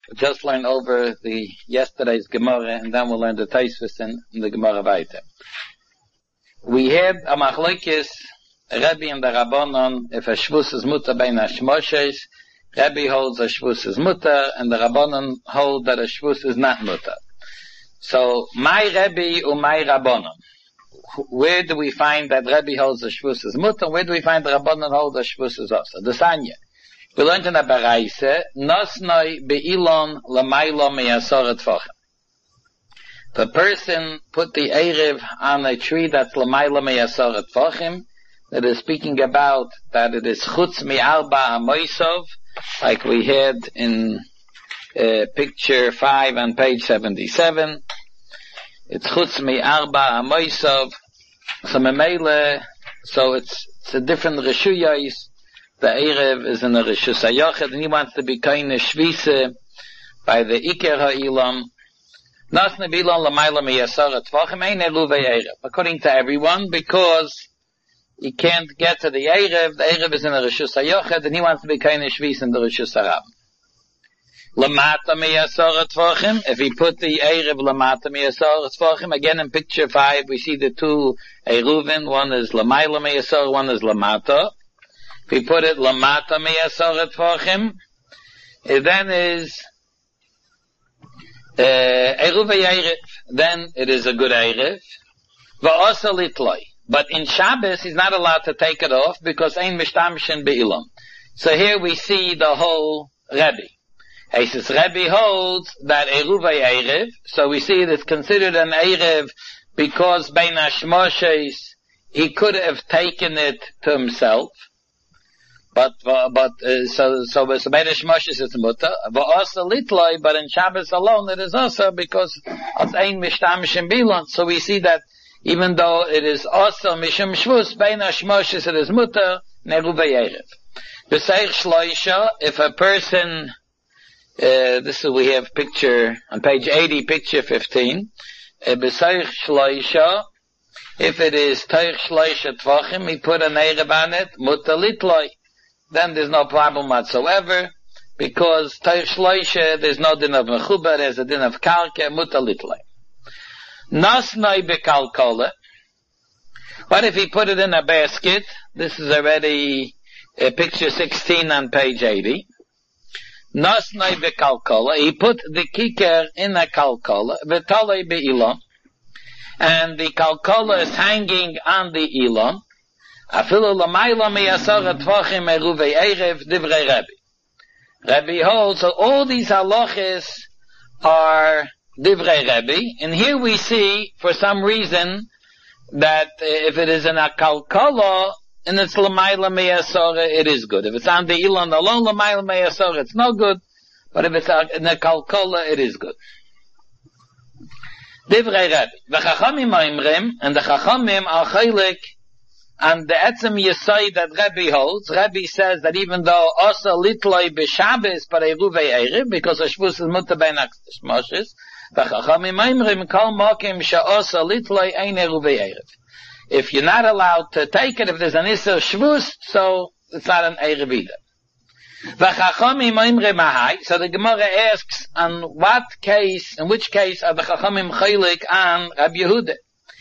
just learn over the yesterday's Gemara, and then we'll learn the Tosfos in the Gemara weiter. We had a machlokes, Rebbe and the Rabbanon, if a shvus is mutter bein hashmoshes. Rebbe holds a shvus is mutter, and the Rabbanon hold that a shvus is not mutter. So, my Rebbe or my Rabbanon. Where do we find that Rebbe holds a shvus is mutter? Where do we find the Rabbanon holds a shvus is also? The Sanya. We learned in the Baraise, Nosnoi be'ilon l'maylo me'asoret tfochem. The person put the Erev on a tree that's l'maylo me'asoret tfochem, that is speaking about that it is chutz mi'arba ha'moisov, like we had in picture 5 on page 77. It's chutz mi'arba ha'moisov. So it's a different reshuyos. The Erev is in the Rishus HaYochid, and he wants to be kind of shvise by the Iker HaIlam. Nasne bilon l'mayla mi'asaret tvachim ein eluvei Erev. According to everyone, because he can't get to the Erev is in the Rishus HaYochid, and he wants to be kind of shvise in the Rishus HaRab. Lamata mi'asaret tvachim, if he put the Erev lamata mi'asaret tvachim, again in picture 5, we see the two Eruvin, one is l'mayla mi'asar, one is lamata. If we put it lamata mi'asaret tvachim, it then is eruvei Erev. Then it is a good Erev. Va'asa litloi. But in Shabbos, he's not allowed to take it off because ein mishtamshin be'ilam. So here we see the whole Rebbe. He says Rebbe holds that eruvei Erev. So we see it's considered an Erev because bein hashmoshes he could have taken it to himself. But so Beis Moshes is mutter, but also litloi, but in Shabbos alone it is also because it's ein mishtamish bilon. So we see that even though it is also mishum shvus, bein hashmoshes it is mutter, neruvei Erev. B'seich shloisha, if a person, this is, we have picture, on page 80, picture 15, b'seich shloisha, if it is teich shloisha tvachim, he put an Erev on it, mutter litloi. Then there's no problem whatsoever, because Teich Shloisha, there's no din of Mechuba, there's a din of Karka, Muta Litlei. Nasnoi bekalkola. What if he put it in a basket? This is already picture 16 on page 80. Nasnoi bekalkola. He put the kiker in a kalkola, v'talei be'ilon, and the kalkola is hanging on the ilon. Afilu l'mayla mi'asaret tvachim eruvei Erev divrei Rebbe. Rebbe holds, so all these halachas are divrei Rebbe, and here we see, for some reason, that if it is in a kalkala, and it's l'mayla mi'asaret, it is good. If it's on the ilon alone, l'mayla mi'asaret, it's no good, but if it's in a kalkala, it is good. Divrei Rebbe. V'chachamim ha'imrim, and the chachamim are chaylik, and the etzem yesai that Rebbe holds, Rebbe says that even though also litloi b'Shabbos but eruvei Erev, because a shvus is mutter bein hashmoshes, v'chachamim oimrim kol mokim she'osa litloi ein eruvei Erev. If you're not allowed to take it, if there's an issur shvus, so it's not an Erev either. V'chachamim oimrim ahai, so the Gemara asks, on what case, in which case are the chachamim chaylik on Rabbi Yehuda?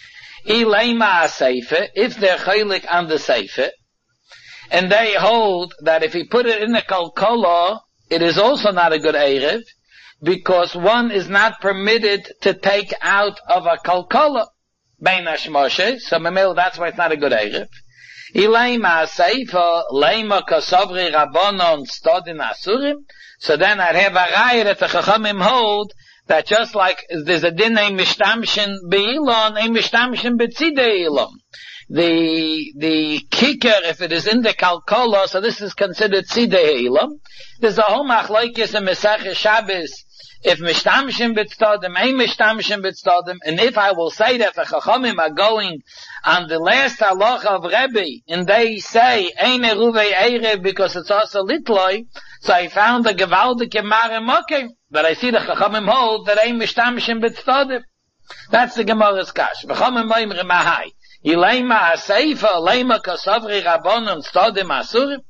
If they're chaylik on the seife, and they hold that if he put it in a kalkola, it is also not a good Erev, because one is not permitted to take out of a kalkola bein hashmoshes, so memel, that's why it's not a good Erev. Ileima seife, leima kasavri rabbanon stodin asurim, so then I'd have a raya that the chachamim hold that just like there's a din ein mishtamshin be'ilon, ein mishtamshin betzidei ilon. The kicker, if it is in the kalkola, so this is considered tzidei ilon. There's a whole machlokes in Mesachah Shabbos, if mishtamshin b'tzodim, ein mishtamshin b'tzodim, and if I will say that the chachamim are going on the last halacha of Rebbe, and they say ein eruvei Erev because it's also litloi, so I found a gewaldige mare mokim. But I see the chachamim hold that ein mishtamshin b'tzodim. That's the Gemara's kash. V'chomim oimrim ahai. Yileima ha'seifa, leima kasavri rabbonon stodim asurim.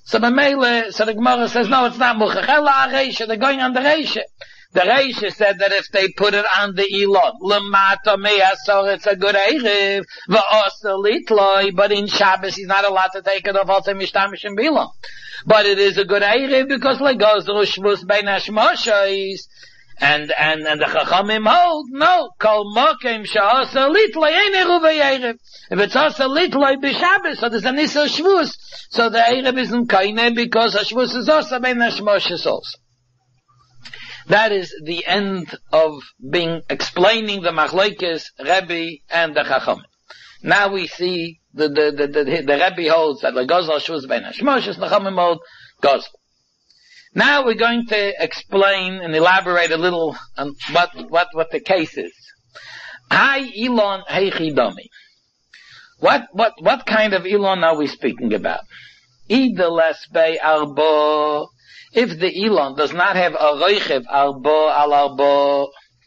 So the Gemara says, no, it's not Muchach. Ela Reisha, they're going on the Reisha. The Reisha said that if they put it on the Elon, Lamata Me'asor, it's a good Erev, V'osa Litloi, but in Shabbos he's not allowed to take it off also Mishtamish and Bilon. But it is a good Erev because Legozru Shvus Bein HaShmoshois, and the Chachamim hold, no, Kol Mokem Sha'osa Litloi, Ein Eruv Erev. If it's Osa Litloi B'Shabbos, so there's an Issa Shvus, so the Erev isn't Kaine because Shvus is Osa Bein HaShmoshois also. That is the end of explaining the Machlokes, Rebbe, and the Chacham. Now we see the Rebbe holds that the Gozal Shvus Bein HaShmoshes, the Chachamim hold Gozal. Now we're going to explain and elaborate a little on what the case is. Hi Elon Heichi Domi. What kind of Elon are we speaking about? Ida Lesbe Arbo. If the Elon does not have a roichev arbo al arbo,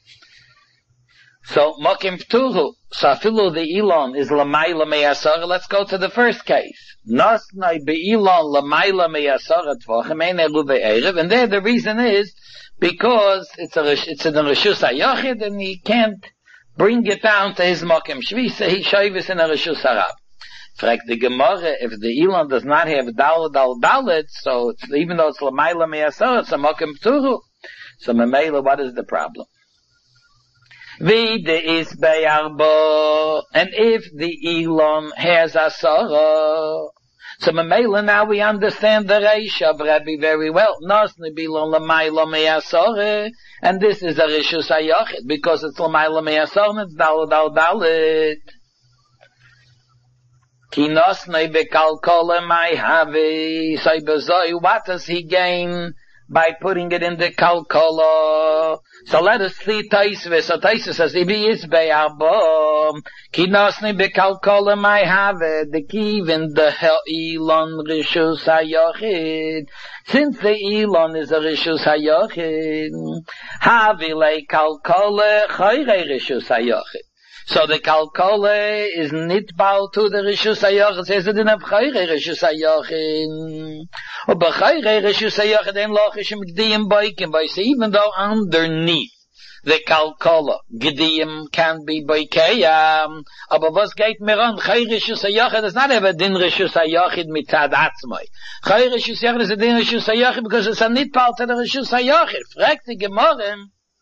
so mokim ptuhu, so afilu the Elon is lamayla meyasor. Let's go to the first case. Nosnai be'elon lamayla meyasor tvochem ein eru be'erev, and there the reason is because it's in the reshus hayochid and he can't bring it down to his mokim shvisa. He shoyvis in a reshus harab. Fragt the Gemara, if the Elon does not have dalet, so even though it's lamayla meyasor, it's a mokem ptuhu. So memela, what is the problem? V'de is be'arbo, and if the Elon has asara, so memela, now we understand the Reisha of Rabbi very well. Nosni bilon lamayla meyasor, and this is a reshus hayochid, because it's lamayla meyasor, and it's dalet. Kinosnei bekalkola my have what does he gain by putting it in the kalkola? So let us see Taisve. So Taisve says if he is be'arbo kinosnei bekalkola my have the given the Elon reshus hayochid. Since the Elon is a reshus hayochid, havile kalkola chayre reshus hayochid. So the kalkole is nitbal to the reshus hayochid. It says it in a b'chayre reshus hayochid. Or b'chayre reshus hayochid en lochishim gdiyim boikim bois. Even though underneath the kalkole gdiyim can be boikeyam. Aber was geht mir an? Chayre reshus hayochid does not have a din reshus hayochid mitzad atzmai. Chayre reshus hayochid is a din reshus hayochid because it's a nitbal to the reshus hayochid. Fragt the Gemara,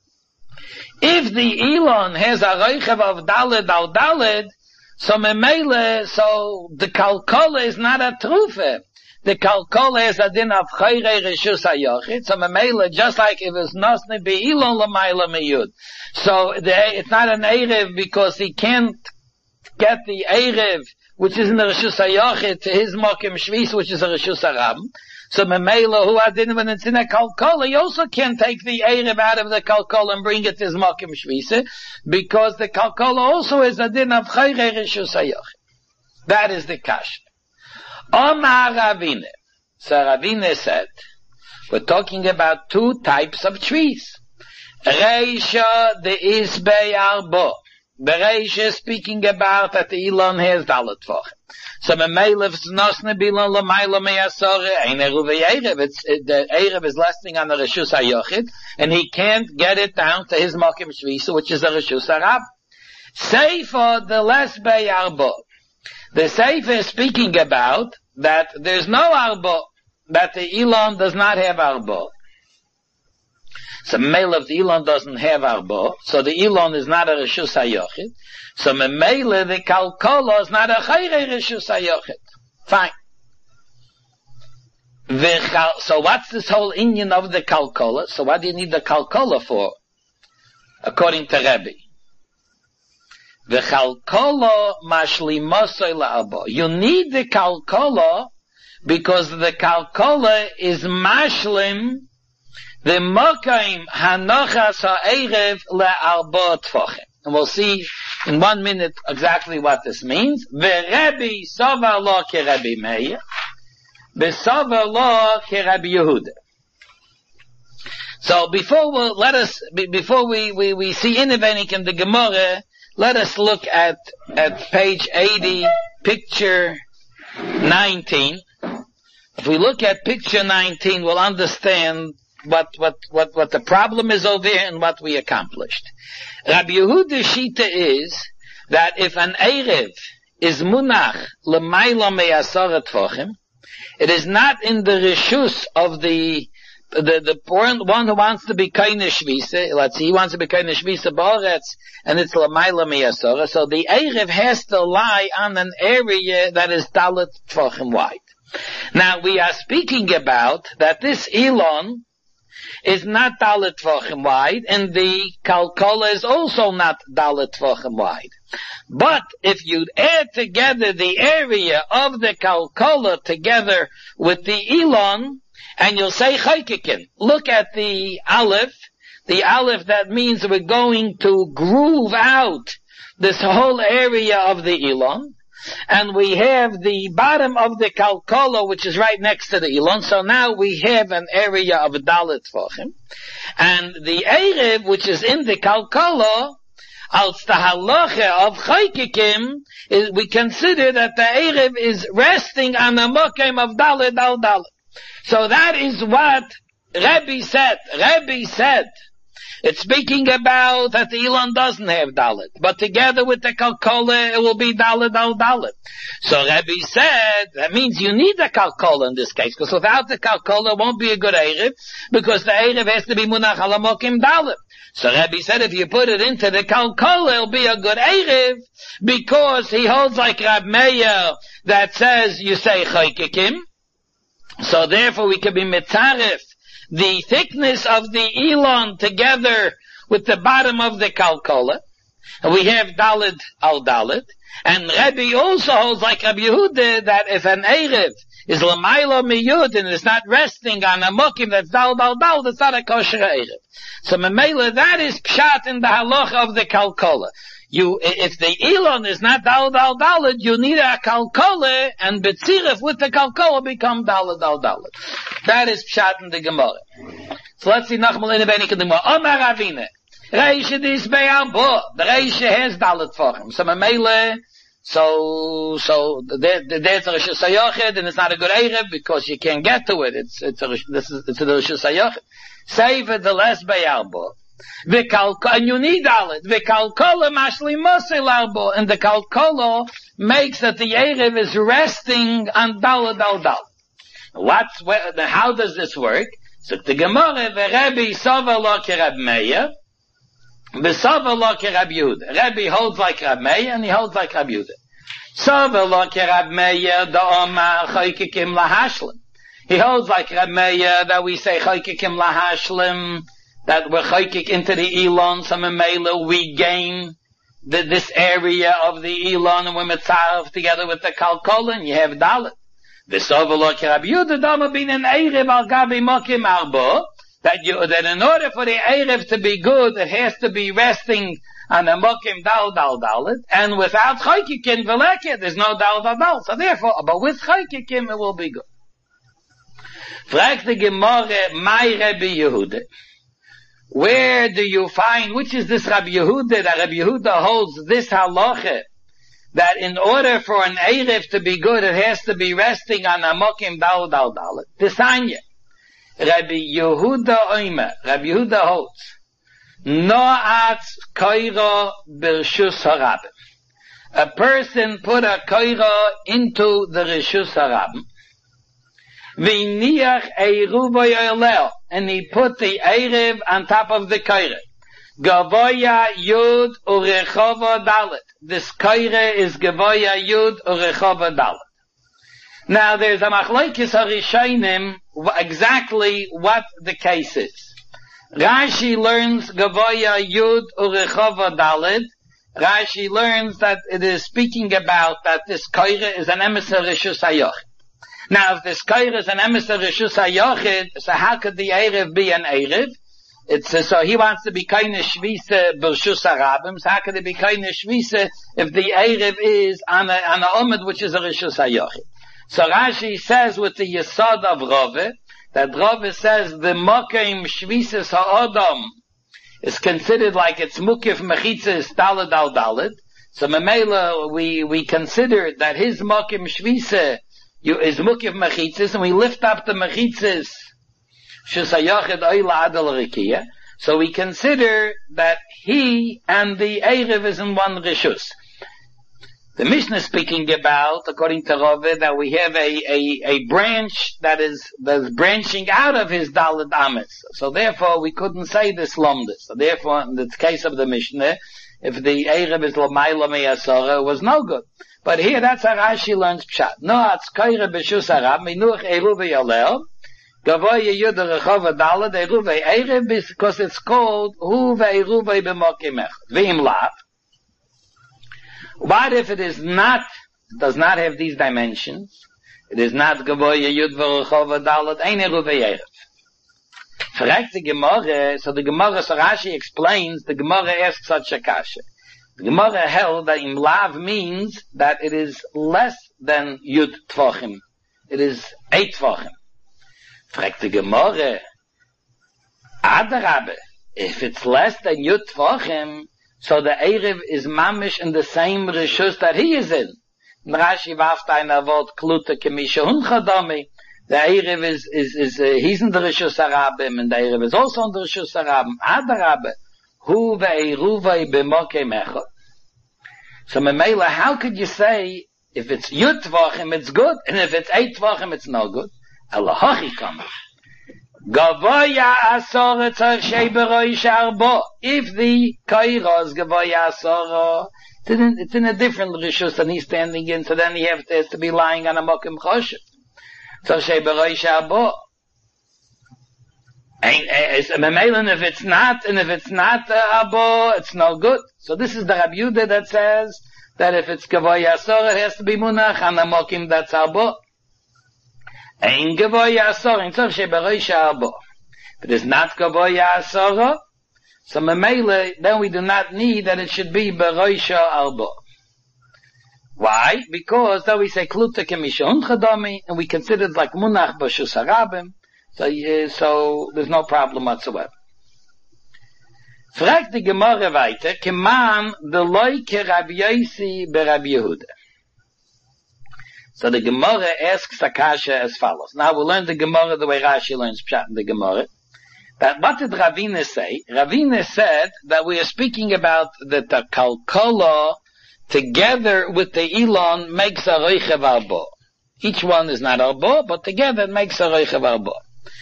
if the Elon has a reichev of daled al daled, so memele, so the kalkola is not a trufe. The kalkola is a din of chayre reshus hayochid. So memele, just like if it's nosne be Elon lamayla meyud. So it's not an erev because he can't get the erev, which is in the reshus hayochid, to his mokim shvis, which is a reshus harab. So memela, who adin when it's in a kalkola, he also can't take the erev out of the kalkola and bring it to his mokim shvisa, because the kalkola also is a din of chayre reshus hayochid. That is the kash. Omar Ravine. So Ravine said, we're talking about two types of trees. Reisha the isbei arbo. The Reisha is speaking about that the Elon has dalet tvochem. So memelev nosne bilon lamayla meyasore ein eruv erev. The erev is resting on the reshus hayochid, and he can't get it down to his mokim shvisa, which is a reshus harab. Seifa the lesbei arbo. The Seifa is speaking about that there's no arbo, that the Elon does not have arbo. So memele, if the Elon doesn't have arbo, so the Elon is not a reshus hayochid. So memele, the kalkola is not a chayre reshus hayochid. Fine. So what's this whole inyan of the kalkola? So what do you need the kalkola for? According to Rebbe. The kalkola mashlimosoi la'arbo. You need the kalkola because the kalkola is mashlim the mokaim hanochas ha'erev le'arbo tfochem. And we'll see in 1 minute exactly what this means. Ve'Rebbe sovar lo ke'Rebbe Meir, ve'sovar lo ke'Rebbe Yehuda. So before we see innovating in the Gemara, let us look at page 80, picture 19. If we look at picture 19, we'll understand what the problem is over here and what we accomplished. Rabbi Yehuda's shita is that if an Erev is munach l'mayla me'asara tfachim, it is not in the reshus of the one who wants to be kaina shvisa. Let's see, he wants to be kaina shvisa ba'aretz, and it's l'mayla me'asara. So the Erev has to lie on an area that is dalet tfachim wide. Now we are speaking about that this Elon is not dalet tvachim wide, and the kalkola is also not dalet tvachim wide. But if you add together the area of the kalkola together with the Elon, and you'll say chaykikin, look at the aleph that means we're going to groove out this whole area of the Elon, and we have the bottom of the kalkola, which is right next to the Elon. So now we have an area of dalet tvachim, and the Erev, which is in the kalkola, als the halacha of chaykikim, we consider that the Erev is resting on the mokem of dalet al dalet. So that is what Rebbe said. Rebbe said, it's speaking about that the Elon doesn't have dalet, but together with the kalkola, it will be dalet al dalet. So Rebbe said, that means you need the kalkola in this case, because without the kalkola, it won't be a good Erev, because the Erev has to be munach ala mokim dalet. So Rebbe said, if you put it into the kalkola, it'll be a good Erev, because he holds like Rab Meir, that says, you say chaykikim, so therefore we can be mitzaref the thickness of the Elon together with the bottom of the kalkola. And we have dalet al dalet. And Rebbe also holds like Rabbi Yehuda that if an Erev is l'maylo miyud and is not resting on a mokim that's dalet al dalet, it's not a kosher Erev. So memela, that is pshat in the halacha of the kalkola. If the Elon is not dalet al dalet, you need a kalkola, and betzirif with the kalkola become dalet al dalet. That is pshat in the Gemara. So let's see nachmal in the Benik in the Gemara. Omar Ravine. Reisha dis be'albo. The Reisha has dalet for him. So memele, so there's a Rishus HaYochid, and it's not a good Erev because you can't get to it. It's a Rishus HaYochid. Save it the less be'albo. And you need dalet. V'kalkola mashli mosel albo. And the kalkola makes that the Erev is resting on dalet al dalet. How does this work? So the Gemara, Rebbe Sova lo ke Rab Meir, Sova lo ke Rab Yehuda. Rebbe holds like Rab Meir, and he holds like Rab Yehuda. Sova lo ke Rab Meir, da Omar chaykikim lahashlim. He holds like Rab Meir that we say chaykikim lahashlim, that we're chaykik into the Elon, so memela we gain this area of the Elon, and we're mitzaref together with the kalkola, and you have dalet. That in order for the Erev to be good, it has to be resting on a mokim dal dalet, and without chaykikim veleket, there's no dal dal. So therefore, but with chaykikim it will be good. Frag the Gemara, my Rebbe Yehuda. Where do you find, which is this Rabbi Yehuda, that Rabbi Yehuda holds this halacha, that in order for an Erev to be good, it has to be resting on Amokim Dal Dal Dalet. Tisanya. Rabbi Yehuda Oimer. Rabbi Yehuda holds. No'atz koiro b'rshus harabim. A person put a koiro into the reshus harabim. V'niach eiruvo yoyleo. And he put the Erev on top of the koiro. Gavoya Yud Urechova Dalet. This koire is Gavoya Yud Urechova Dalet. Now there's a machlokes harishonim exactly what the case is. Rashi learns Gavoya Yud Urechova Dalet. Rashi learns that it is speaking about that this koire is an emissary Rishus HaYochid. Now if this koire is an emissary Rishus HaYochid, so how could the Erev be an Erev? So he wants to be kind of shvisa b'rshus harabim. So how could it be kind of shvisa if the Erev is on a omid which is a rishus hayochid? So Rashi says with the yesod of Rove, that Rove says the mokim shvisas ha'odom is considered like it's mukif mechitzas daled al daled. So memela we consider that his mokim shvisa is mukiv mechitzis, and we lift up the mechitzis, shesayachid oila adal rikiya. So we consider that he and the Erev is in one rishus. The Mishnah is speaking about, according to Rava, that we have a branch that's branching out of his Dalet Ames. So therefore we couldn't say this Lomdus. So therefore, in the case of the Mishnah, if the Erev is L'mayla Meyasora, it was no good. But here, that's how Rashi learns Pshat. No, Atzkoire B'shus Arab, Minuch Eruv Yalel, Gavoy Yud Rechova Dalet, Eruv Erev, because it's called Hu Ve'eruv B'mokim Echad. V'im Lav. What if it is not, does not have these dimensions? It is not Gavoy Yud Rechova Dalet, Ein Eruv Erev. Fragt the Gemara, so the Gemara, so Rashi explains, the Gemara asks such a kasha. The Gemara held that im lav means that it is less than Yud Tvochim. It is 8 Tvochim. Fragt the Gemara, Adarabe, if it's less than Yud Tvochim, so the Erev is mamish in the same rishus that he is in. Rashi warft ein Avot Klute Kemisha Hunchadami. The Erev is he's in the Rishus Arabim, and the Erev is also in the Rishus Arabim. Adarabe, Hu ve'eruvay b'mokem echad. So Memela, how could you say, if it's Yud Tvachim, it's good, and if it's 8 Tvachim, it's no good? Elahachi kama. Gavoya asora tzarech shei b'roish arbo. If the kairos gavoya asora, it's in a different Rishus than he's standing in, so then he has to be lying on a mokem choshev. So shei b'roish arbo. And if it's not arbo, it's no good. So this is the Rabbi Yehuda that says that if it's gavoy asor, it has to be munach and a mokim that's arbo. Ein gavoy asor, in tzor shei b'roish arbo. If it is not gavoy asor, so memele, then we do not need that it should be b'roish arbo. Why? Because then we say kluta kemishon chadami, and we consider it like munach b'shus harabim. So there's no problem whatsoever. Fragt die Gemara weiter, keman de loike Rabbi Yossi be Rabbi Yehuda. So the Gemara asks Akasha as follows. Now we'll learn the Gemara the way Rashi learns Pshat in the Gemara. But what did Ravina say? Ravina said that we are speaking about that the Kalkola together with the Elon makes a Reichev Arbo. Each one is not Arbo, but together it makes a Reichev Arbo.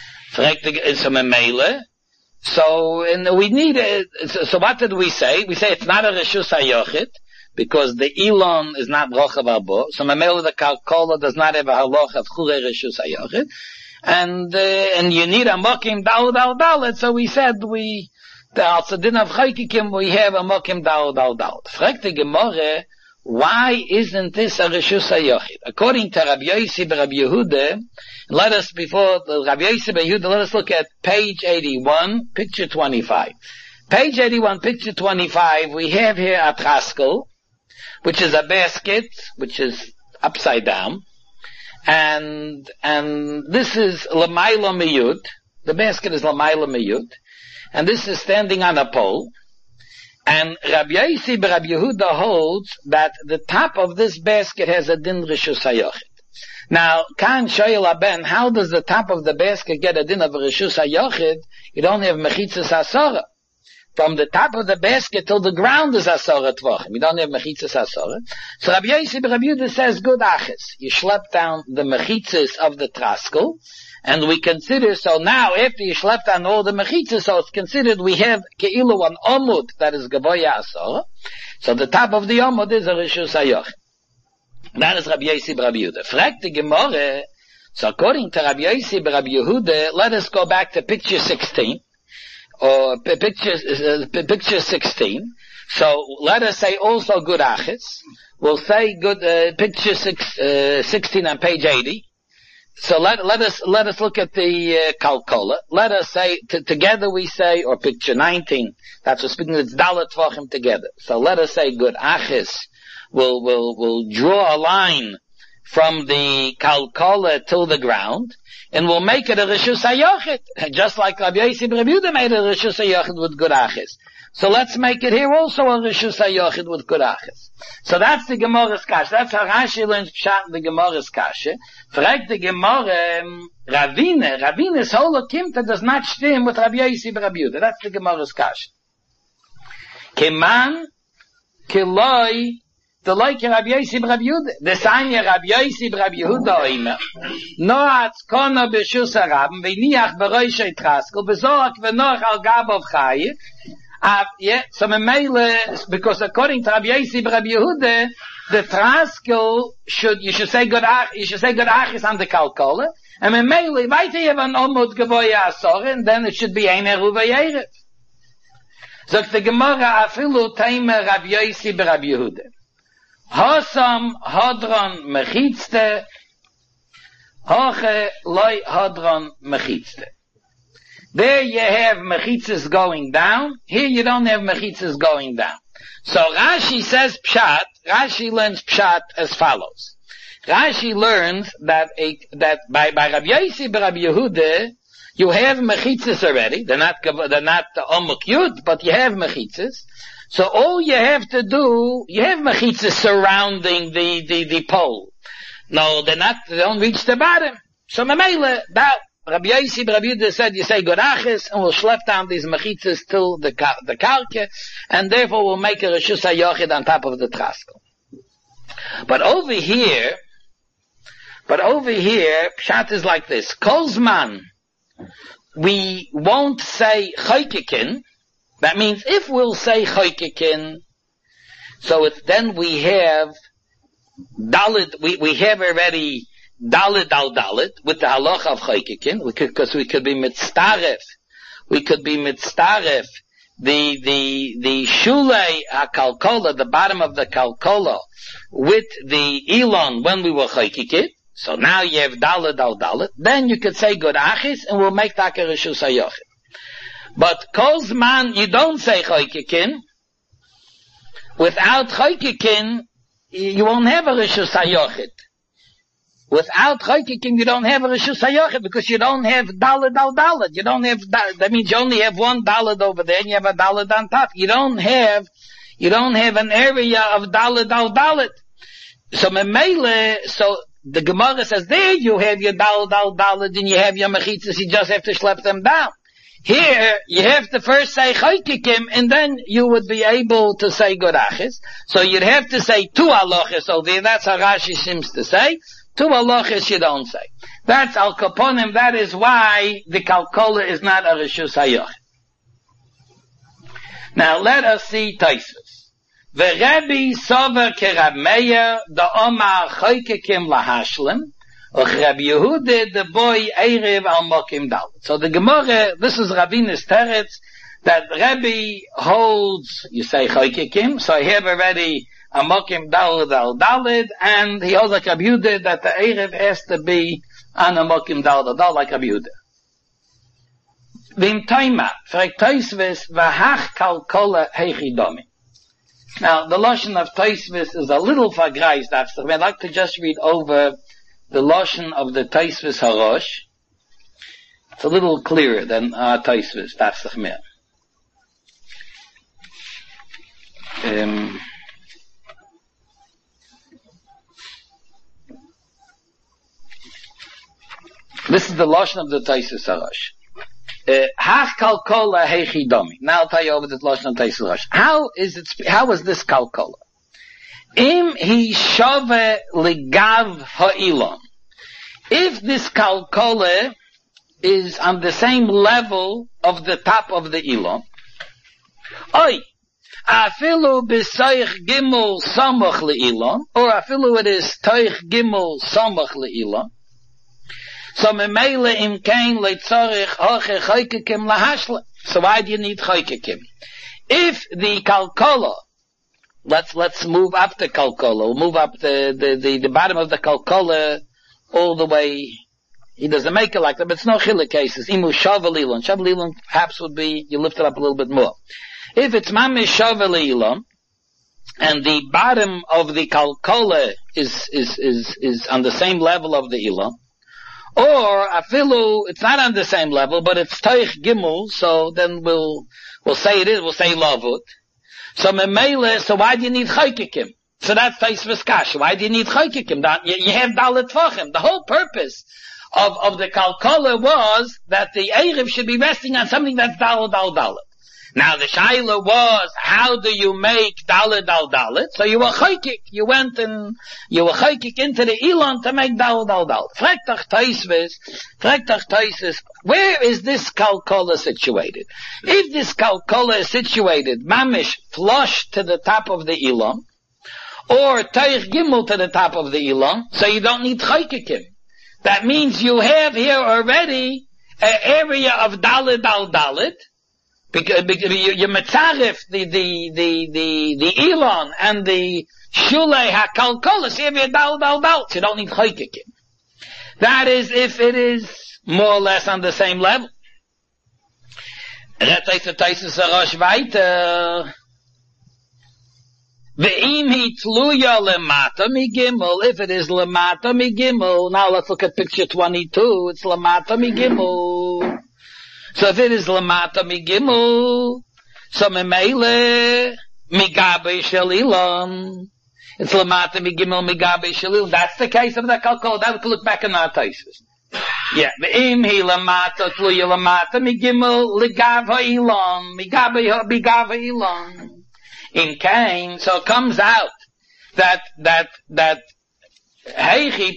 So, and we need it. So what did we say? We say it's not a Rishus HaYochid, because the Elon is not Rochav Arbo. So Memela the Kalkola does not have a haloch of Chure Rishus HaYochid. And you need a Mokim Dalet. So we said the Alzadin of Chaykikim, we have a Mokim Dalet. Fragt the Gemara, why isn't this a Rishus HaYochid? According to Rabbi Yossi be Rabbi Yehuda, let us look at page 81, picture 25. Page 81, picture 25, we have here a traskel, which is a basket, which is upside down, and this is L'mayla Miyut, the basket is L'mayla Miyut, and this is standing on a pole. And Rabbi Yossi be Rabbi Yehuda holds that the top of this basket has a din Rishus HaYochid. Now, Kan Shoyel Aben, how does the top of the basket get a din of Rishus HaYochid? You don't have Mechitzas Asora. From the top of the basket till the ground is Asora Tvachim. You don't have Mechitzas Asora. So Rabbi Yossi be Rabbi Yehuda says, good achis. You schlep down the Mechitzas of the traskel, and we consider, so now after you slept on all the mechitzas, so it's considered we have keilu an omud that is gavoya asor. So the top of the omud is a rishus hayochid. That is Rabbi Yossi be Rabbi Yehuda. Fragt the Gemara, so according to Rabbi Yossi be Rabbi Yehuda, let us go back to picture 16, or picture 16. So let us say also good achis. We'll say good, picture 16 on page 80. So let us look at the Kalkola. Let us say together we say, or picture 19. That's what speaking. It's Dalet Tvachim together. So let us say good achis. We'll draw a line from the kalkola to the ground, and we'll make it a reshus hayochid, just like Rabbi Yossi ben Rabbi Yehuda made a reshus hayochid with good achis. So let's make it here also a reshus hayochid with good achis. So that's the Gemara's kasha. That's how Rashi learns pshat in the Gemara's kasha. Fragt the Gemara, Ravine's whole kimta does not stem with Rabbi Yossi ben Rabbi Yehuda. That's the Gemara's kasha. Keman, keloi, the like Rabbi Yossi ben Rabbi Yehuda. The sanya Rabbi Yossi ben Rabbi Yehuda oimer. No atzkono b'shus harabim, v'niach b'roish traskel, b'zorak v'noach al gabov chayiv. So because according to Rabbi Yossi ben Rabbi Yehuda, the traskel you should say good achis on the kalkola, and memele, weiter you have an omud gavoya asor, and then it should be ein eruva yerev. Sagt the Gemara, afilu teimer Rabbi Yossi ben Rabbi Yehuda. Hosam hadron mechitzte, hoche loy hadron mechitzte. There you have mechitzas going down. Here you don't have mechitzas going down. So Rashi says pshat. Rashi learns pshat as follows. Rashi learns that by Rabbi Yossi ben Rabbi Yehuda, you have mechitzas already. They're not the omuk yud, but you have mechitzas. So all you have to do, you have mechitzas surrounding the pole. No, they don't reach the bottom. So memele, that Rabbi Yossi ben Rabbi Yehuda said, you say gorachis, and we'll schlep down these mechitzas till the karke, and therefore we'll make a reshus hayochid on top of the traskel. But over here, pshat is like this. Kolzman, we won't say choykikin. That means if we'll say choykikin, so then we have dalit, we have already dalit al dalit with the halacha of choykikin, because we could be mitztaref. We could be mitztaref the shulei hakalkola, the bottom of the kalkola, with the elon when we were choykikit. So now you have dalit al dalit. Then you could say good achis, and we'll make taka reshus hayochid. But kolzman, you don't say choykikin. Without choykikin, you won't have a reshus hayochid. Without choykikin, you don't have a reshus hayochid because you don't have dalit al dalit. You don't have that means you only have one dalit over there, and you have a dalit on top. You don't have an area of dalit al dalit. So memele, so the Gemara says there you have your dalit al dalit, and you have your mechitzas. You just have to schlep them down. Here, you have to first say choykikim, and then you would be able to say gorachis. So you'd have to say two halachis over there. That's how Rashi seems to say. Two halachis you don't say. That's al kaponim. That is why the kalkola is not a reshus hayochid. Now let us see Tosfos. V'Rebbi sover keRab Meir the Omar choykikim lahashlim. Rabbi Yehuda, the boy, Erev al Mokim Dalet. So the Gemara, this is Ravine's teretz, that Rabbi holds, you say Choykikim, so I have already a Mokim Dalet al Dalet, and he holds like Rabbi Yehuda that the Erev has to be on a Mokim Dalet al Dalet like Rabbi Yehuda. Vim Toima, fragt Tosfos, v'hach kalkola heichidomi. Now, the Lashon of Tosfos is a little vergreist, I'd like to just read over the Lashon of the Tosfos Harosh. It's a little clearer than Tosfos, Tafsach Mer. This is the Lashon of the Tosfos Harosh. Hach kalkola heichidomi. Now I'll tell you over the Lashon of Tosfos Harosh. How is this kalkola? Im hi shove legav ha'ilon. If this kalkola is on the same level of the top of the ilon, oi, afilu b'soich gimel samach le'ilon, or afilu it is toich gimel samach le'ilon, so memele im kain le'tzorich hoche choykikim lahashla. So why do you need choykikim? If the kalkola, let's move up the kalkola. We'll move up the bottom of the kalkola all the way. He doesn't make it like that, but it's no chiluk cases. Imu shavel ilon. Shavel ilon perhaps would be, you lift it up a little bit more. If it's mamish shavel ilon, and the bottom of the kalkola is on the same level of the ilam, or afilu, it's not on the same level, but it's toich gimel, so then we'll say we'll say lavut. So memele, so why do you need chaykikim? So that's Taisvus Kasha. Why do you need chaykikim? You have dalet tvachim. The whole purpose of the kalkola was that the Erev should be resting on something that's dalet. Now the shaila was, how do you make dalet? So you were chaykik. You went and you were chaykik into the Elon to make dalet. Frektach Taisvus, where is this kalkola situated? If this kalkola is situated, mamish, flush to the top of the Elon, or Teich Gimel to the top of the Elon, so you don't need chaykikim. That means you have here already an area of dalet, because you metzarif the Elon and the Shulei HaKalkola, so you have dalet, so you don't need chaykikim. That is if it is more or less on the same level. If it is lemata migimel, now let's look at picture 22, it's lemata migimel. So if it is lemata migimel, so memele migabe shel ilan. It's lemata migimel migabe shel ilan. That's the case of the kalkol. That we can look back in our Taisus. Yeah, ve'im hi lemata tluya lemata migimel ligav ha'ilan, migav ha'ilan. In Cain, so it comes out that heichi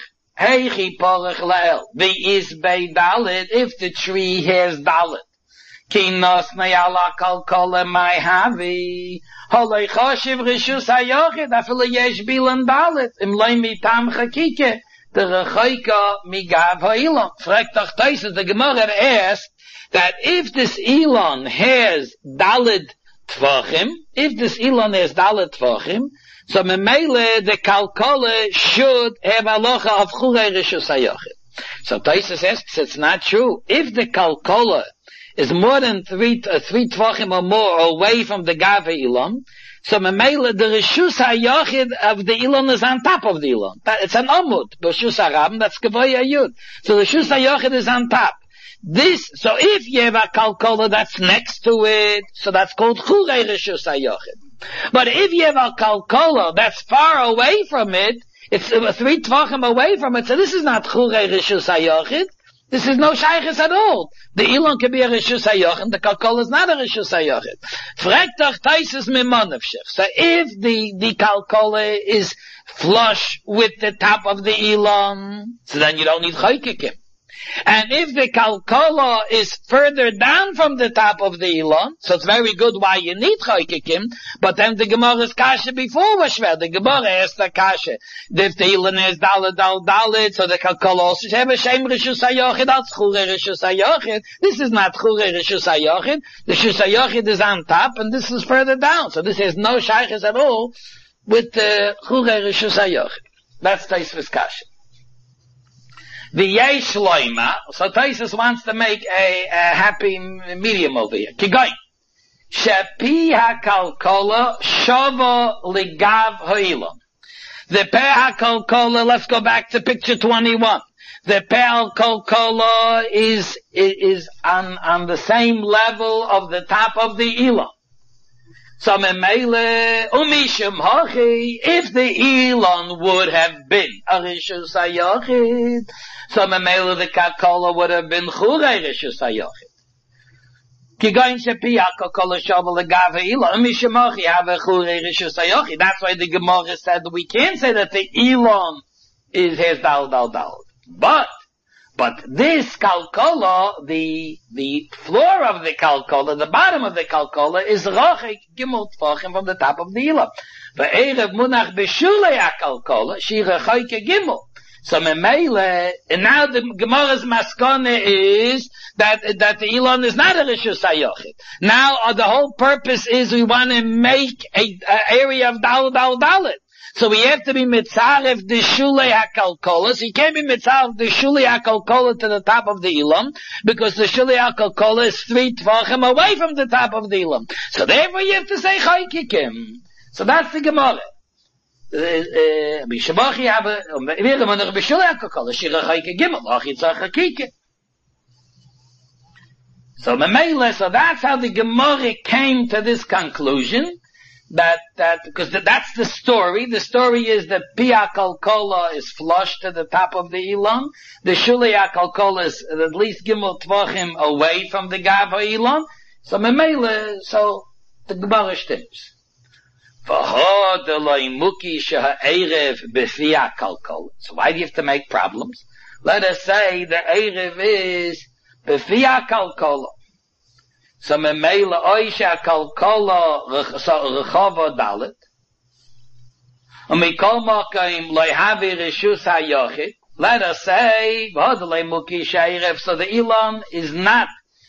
porach la'el, the is bei dalet, if the tree has dalet, ki nos neyala kalkola mai havi, holei choshev rishus hayochid, afile yesh bilan dalet, im loy mitam chakike, the rechoika migav ha'ilan. Fragt doch Taisus, the Gemara asked that if this Elon has dalet tvachim, if this Elon has dalet tvachim, so memele the kalkola should have halacha of chulei rishus hayochid. So Taisus says it's not true. If the kalkola is more than three tvachim or more away from the gave Elon, so memele the rishus hayochid of the Elon is on top of the Elon. It's an amud, b'rishus harabim, that's gavoy hayud. So the rishus hayochid is on top. So if you have a kalkola that's next to it, so that's called chulei rishus hayochid. But if you have a kalkola that's far away from it, it's 3 tvachim away from it, so this is not chulei rishus hayochid. This is no shaykhis at all. The Elon can be a rishus hayochid, the kalkola is not a rishus hayochid. Fragt doch Taisus mimonavshich. So if the kalkola is flush with the top of the Elon, so then you don't need chaykikim. And if the kalkola is further down from the top of the Elon, so it's very good why you need chaykikim, but then the Gemara's kasha before was shver. The Gemara asked the kasha, if the Elon is dalet, so the kalkola also should have a shem rishus hayochid, that's chulei rishus hayochid. This is not chulei rishus hayochid. The rishus hayochid is on top, and this is further down. So this has no shaykhis at all with the chulei rishus hayochid. That's Taisvus kasha. The yesh loima, so Taisus wants to make a happy medium over here. Kigoy. Shepi ha-kalkola shova ligav ha'ilon. The pe ha-kalkola, let's go back to picture 21. The pe ha-kalkola is on the same level of the top of the Elon. So memele umishim hachi, if the Elon would have been a rishus hayochid, so memele the kalkola would have been chulei rishus hayochid. Kigoyin shepi kalkola shavel legave Elon umishim hachi have a chulei rishus hayochid. That's why the Gemara said that we can't say that the Elon has dal. But this kalkola, the floor of the kalkola, the bottom of the kalkola is rachik gimel tvachim from the top of the Elon. Ve'erev munach b'shulei kalkola, she rachik gimel. So memele, and now the Gemara's maskana is that the Elon is not a rishus hayochid. Now the whole purpose is we want to make a area of dalet. So we have to be mitzaref the shulei hakalkola. So you can't be mitzaref the shulei hakalkola to the top of the Elam, because the shulei hakalkola is 3 tvachim away from the top of the Elam. So therefore you have to say chaykikim. So that's the Gemara. Bishabachi have wir haben noch Bishulei HaKalkola, Shira Chayke Gimel, Achitza Chakike. So Memele, so that's how the Gemara came to this conclusion, that because that's the story. The story is that Pia Kalkola is flush to the top of the Elon. The Shulei Kalkola is at least Gimel Tvachim away from the Gava Elon. So Memele, so the Gemara stimms. So why do you have to make problems? Let us say the Erev is Befia Kalkola. So Memele Oisha Kalkola Rechava Dalet. Umikol Mokaim Loihavi Rishus HaYochid. Let us say V'hodolei Muki Sheirev. So the Elon is not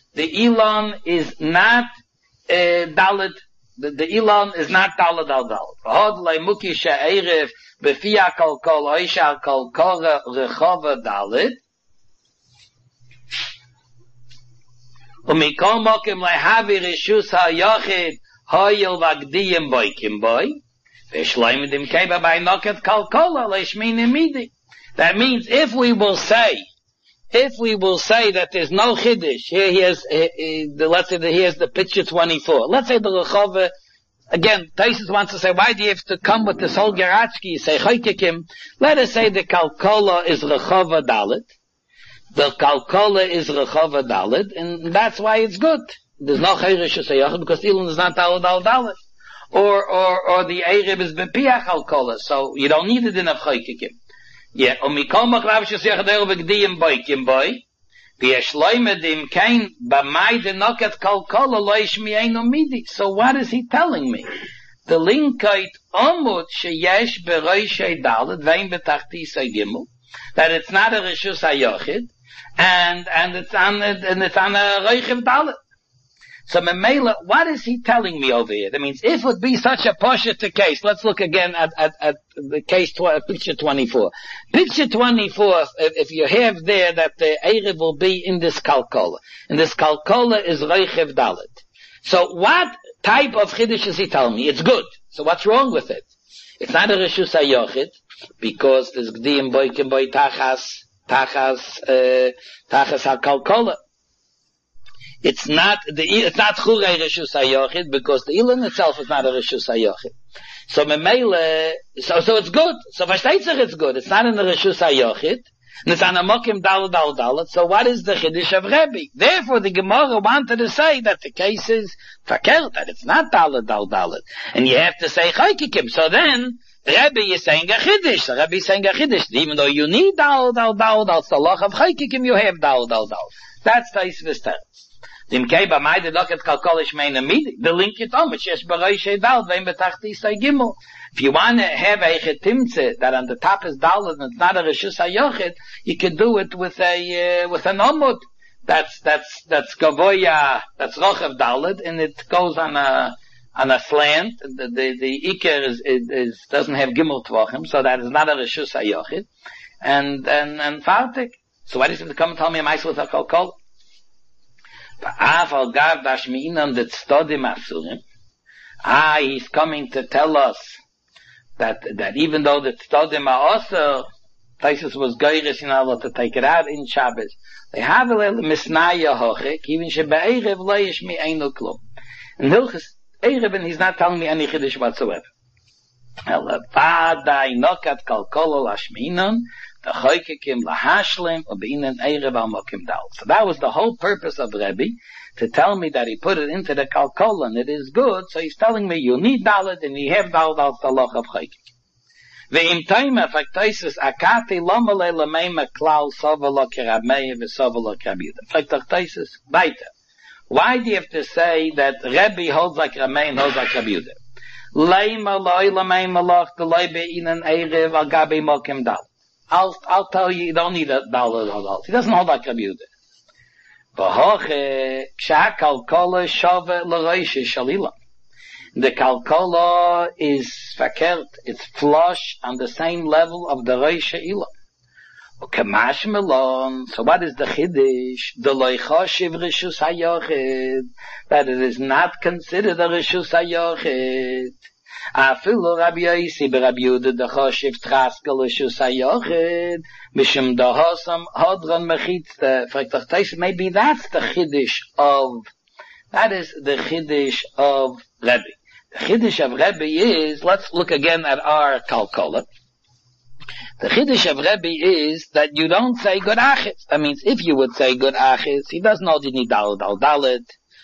Dalet. The Elon is not Dalet al Dalet. V'hodolei Muki Sheirev Befia Kalkola Oisha Kalkola Rechava Dalet. Umikol mokim lehavi rishus ha-yachid hoyil vagdiyim boy kimboy v'shloim edim keba by noket kalkola leishmini midi. That means if we will say that there's no chiddush, here he has, let's say that he has the picture 24. Let's say the Rechava, again, Taisus wants to say, why do you have to come with this whole Geratzki? You say, Choykekim. Let us say the kalkola is Rechava Dalet. The Kalkola is Rechava Dalet, and that's why it's good. There's no Chayrish Shayach, because Elon is not Dalet al Dalet. Or the Erev is Bepiach Kalkola, so you don't need it in a Chaykikim. Yeah, Mikol Maklav Shayach Deo V'Gdiyim Boy Kimboy, V'Yeshloimedim Kain B'may Denoket Kalkola Loish Mi'einu Midi. So what is he telling me? The Linkait Omut Sheyesh Beroishay Dalet, Vein Betachti Gimel, that it's not a Rishus HaYochid, and it's on a Reichiv Dalet. So Memela, what is he telling me over here? That means if it would be such a poshut case, let's look again at the case, picture 24. Picture 24, if you have there that the Erev will be in this Kalkola. And this Kalkola is Reichiv Dalet. So what type of Chiddush is he telling me? It's good. So what's wrong with it? It's not a Rishus HaYochid, because there's Gdiyim Boy Kimboy Tachas HaKalkola. It's not Churei Rishus HaYochid, because the Elon itself is not a Rishus HaYochid. So Memele, so it's good. So versteht sich it's good. It's not in the Rishus HaYochid, and it's on a Mokim Dalet. So what is the Chiddush of Rebbe? Therefore the Gemara wanted to say that the case is verkehrt, that it's not Dalet. And you have to say Chaykikim. So then, Rebbe is saying a Chiddush. So Rebbe is saying a Chiddush. Even though you need Dalet, it's the law of Chaykikim, you have Dalet. That's the Isvis Teretz. The link it on, which is if you want to have a chetimtze that on the top is dalet and it's not a reshus hayochid, you can do it with an omud that's gavoya, that's rochev dalet, and it goes on a slant. The iker is doesn't have gimel tvachim, so that is not a reshus hayochid, and fartik. So why does it come and tell me a ma'aseh with a kalkol? He's coming to tell us that even though the Tzodim are also, Taisus was Geirish in Allah to take it out in Shabbos, they have a little misnaya hochik, even shebe'erev leish mi einu klum. In Hilchus Erev, he's not telling me any Chiddush whatsoever. Vadai nokat kalkolo lashminon, the choykekim lahashlim, ubeinen erev al mokim dal. So that was the whole purpose of Rebbe, to tell me that he put it into the kalkol and it is good. So he's telling me you need dalet and you have dalet al talach of choykekim. Ve'im taima faktaisis akati lomale lameima klal sovelo kerabmeir v'sovelo kerabiyuda. Faktaisis baita. Why do you have to say that Rebbe holds like Ramein, holds like Rabiyuda? I'll tell you don't need a dollar. He doesn't hold like Rabiyuda. The kalkola is fakert, it's flush on the same level of the Reisha Ilam. Kamash melon. So what is the chiddush? The loichoshiv rishus hayochid, that it is not considered a rishus hayochid. Afilu Rabbi Yosi Rabbi Yehuda dechoshiv Traskel Rishus HaYochid Mishum Dahosam Hodron Mechitza. Maybe that's the Chiddush of, that is the Chiddush of Rebbe. The Chiddush of Rebbe is, let's look again at our Kalkola. The Chiddush of Rebbe is that you don't say good achis. That means if you would say good achis, he doesn't know you need daled al dalet,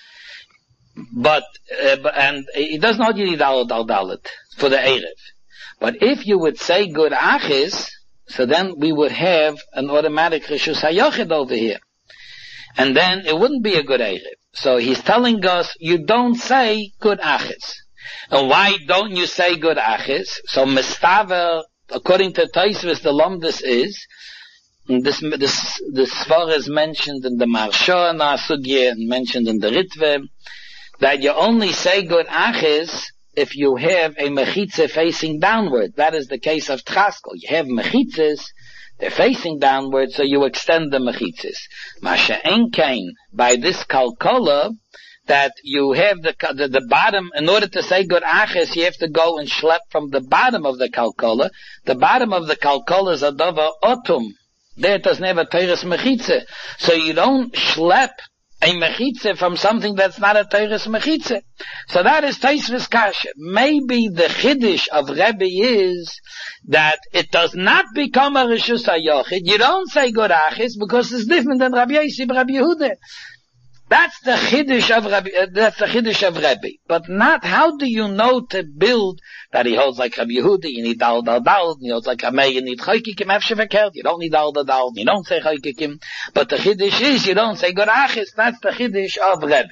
and he doesn't know you need daled al dalet for the erev. But if you would say good achis, so then we would have an automatic reshus hayochid over here, and then it wouldn't be a good erev. So he's telling us you don't say good achis. And why don't you say good achis? So mistaver, according to Taisvis, the Lomdus is, this Svar is mentioned in the Marsha and Asugye, and mentioned in the Ritve, that you only say good achis if you have a mechitze facing downward. That is the case of Traskel. You have mechitzes, they're facing downward, so you extend the mechitzes. Masha Enkain, by this Kalkola, that you have the bottom, in order to say good achis, you have to go and schlep from the bottom of the kalkola. The bottom of the kalkola is a dova otum. There it doesn't have a teres mechitze. So you don't schlep a mechitze from something that's not a teres mechitze. So that is Taisvis Kasha. Maybe the chiddush of Rebbe is that it does not become a reshus hayochid. You don't say good achis because it's different than Rabbi Yosi, Rabbi Yehuda. That's the chiddush of Rebbe. But not, how do you know to build that he holds like Rabbi Yehuda, you need dal, and he holds like Hamei, you need chaykikim, efshe you don't need dal, you don't say chaykikim. But the chiddush is, you don't say good achis. That's the chiddush of Rebbe.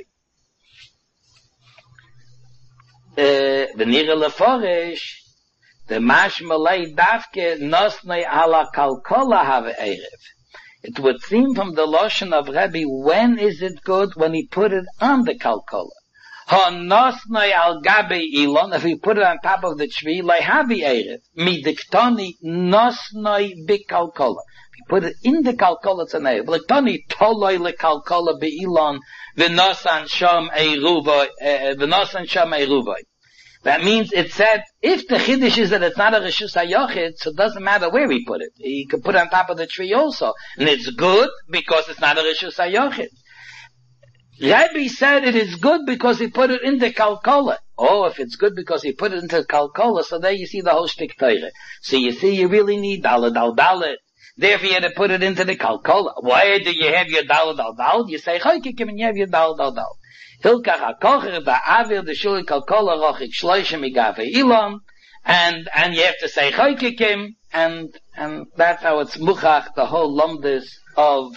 V'nira leforish, the mashmalei davke nosnei ala kalkola have erev. It would seem from the lotion of Rebbe, when is it good? When he put it on the kalkola. Ha nosnoi al gabe ilon, if he put it on top of the tree, lehavi erev. Midiktoni nosnoi bikalkola. If he put it in the kalkola, it's an erev. Liktoni toloi le kalkola be ilon, v'nosan sham eiruvoi. That means it said, if the chiddush is that it's not a reshus hayochid, so it doesn't matter where he put it. He could put it on top of the tree also. And it's good because it's not a reshus hayochid. Rabbi said it is good because he put it in the kalkola. Oh, if it's good because he put it into the kalkola, so there you see the whole shtick Torah. So you see you really need daled al dalet. Therefore you had to put it into the kalkola. Why do you have your daled al dalet? You say chaykikim and you have your daled al dalet. Hilkach HaKocher ba'avir the shuli kalkola rochik shloisha migave ilon, and you have to say chaykikim, and that's how it's muchach, the whole lomdus of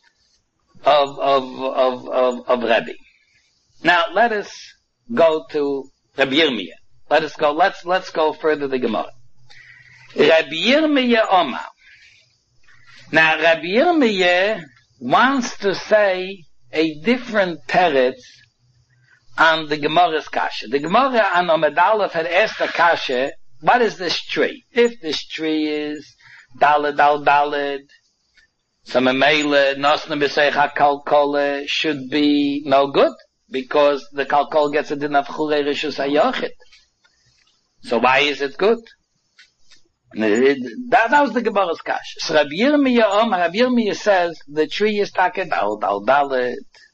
Rebbe. Now let us go to Rabbi Yirmiyah. Let's go further the Gemara. Rabbi Yirmiyah Omar. Now Rabbi Yirmiyah wants to say a different teretz on the Gemara's kasha. The Gemara on Amud Aleph had asked the kasha, what is this tree? If this tree is daled al daled, so memele nosna b'seich hakalkol should be no good, because the kalkol gets a din of chulei reshus hayochid. So why is it good? That was the Gemara's kasha. So Rabbi Yirmiyah says the tree is taken daled al daled.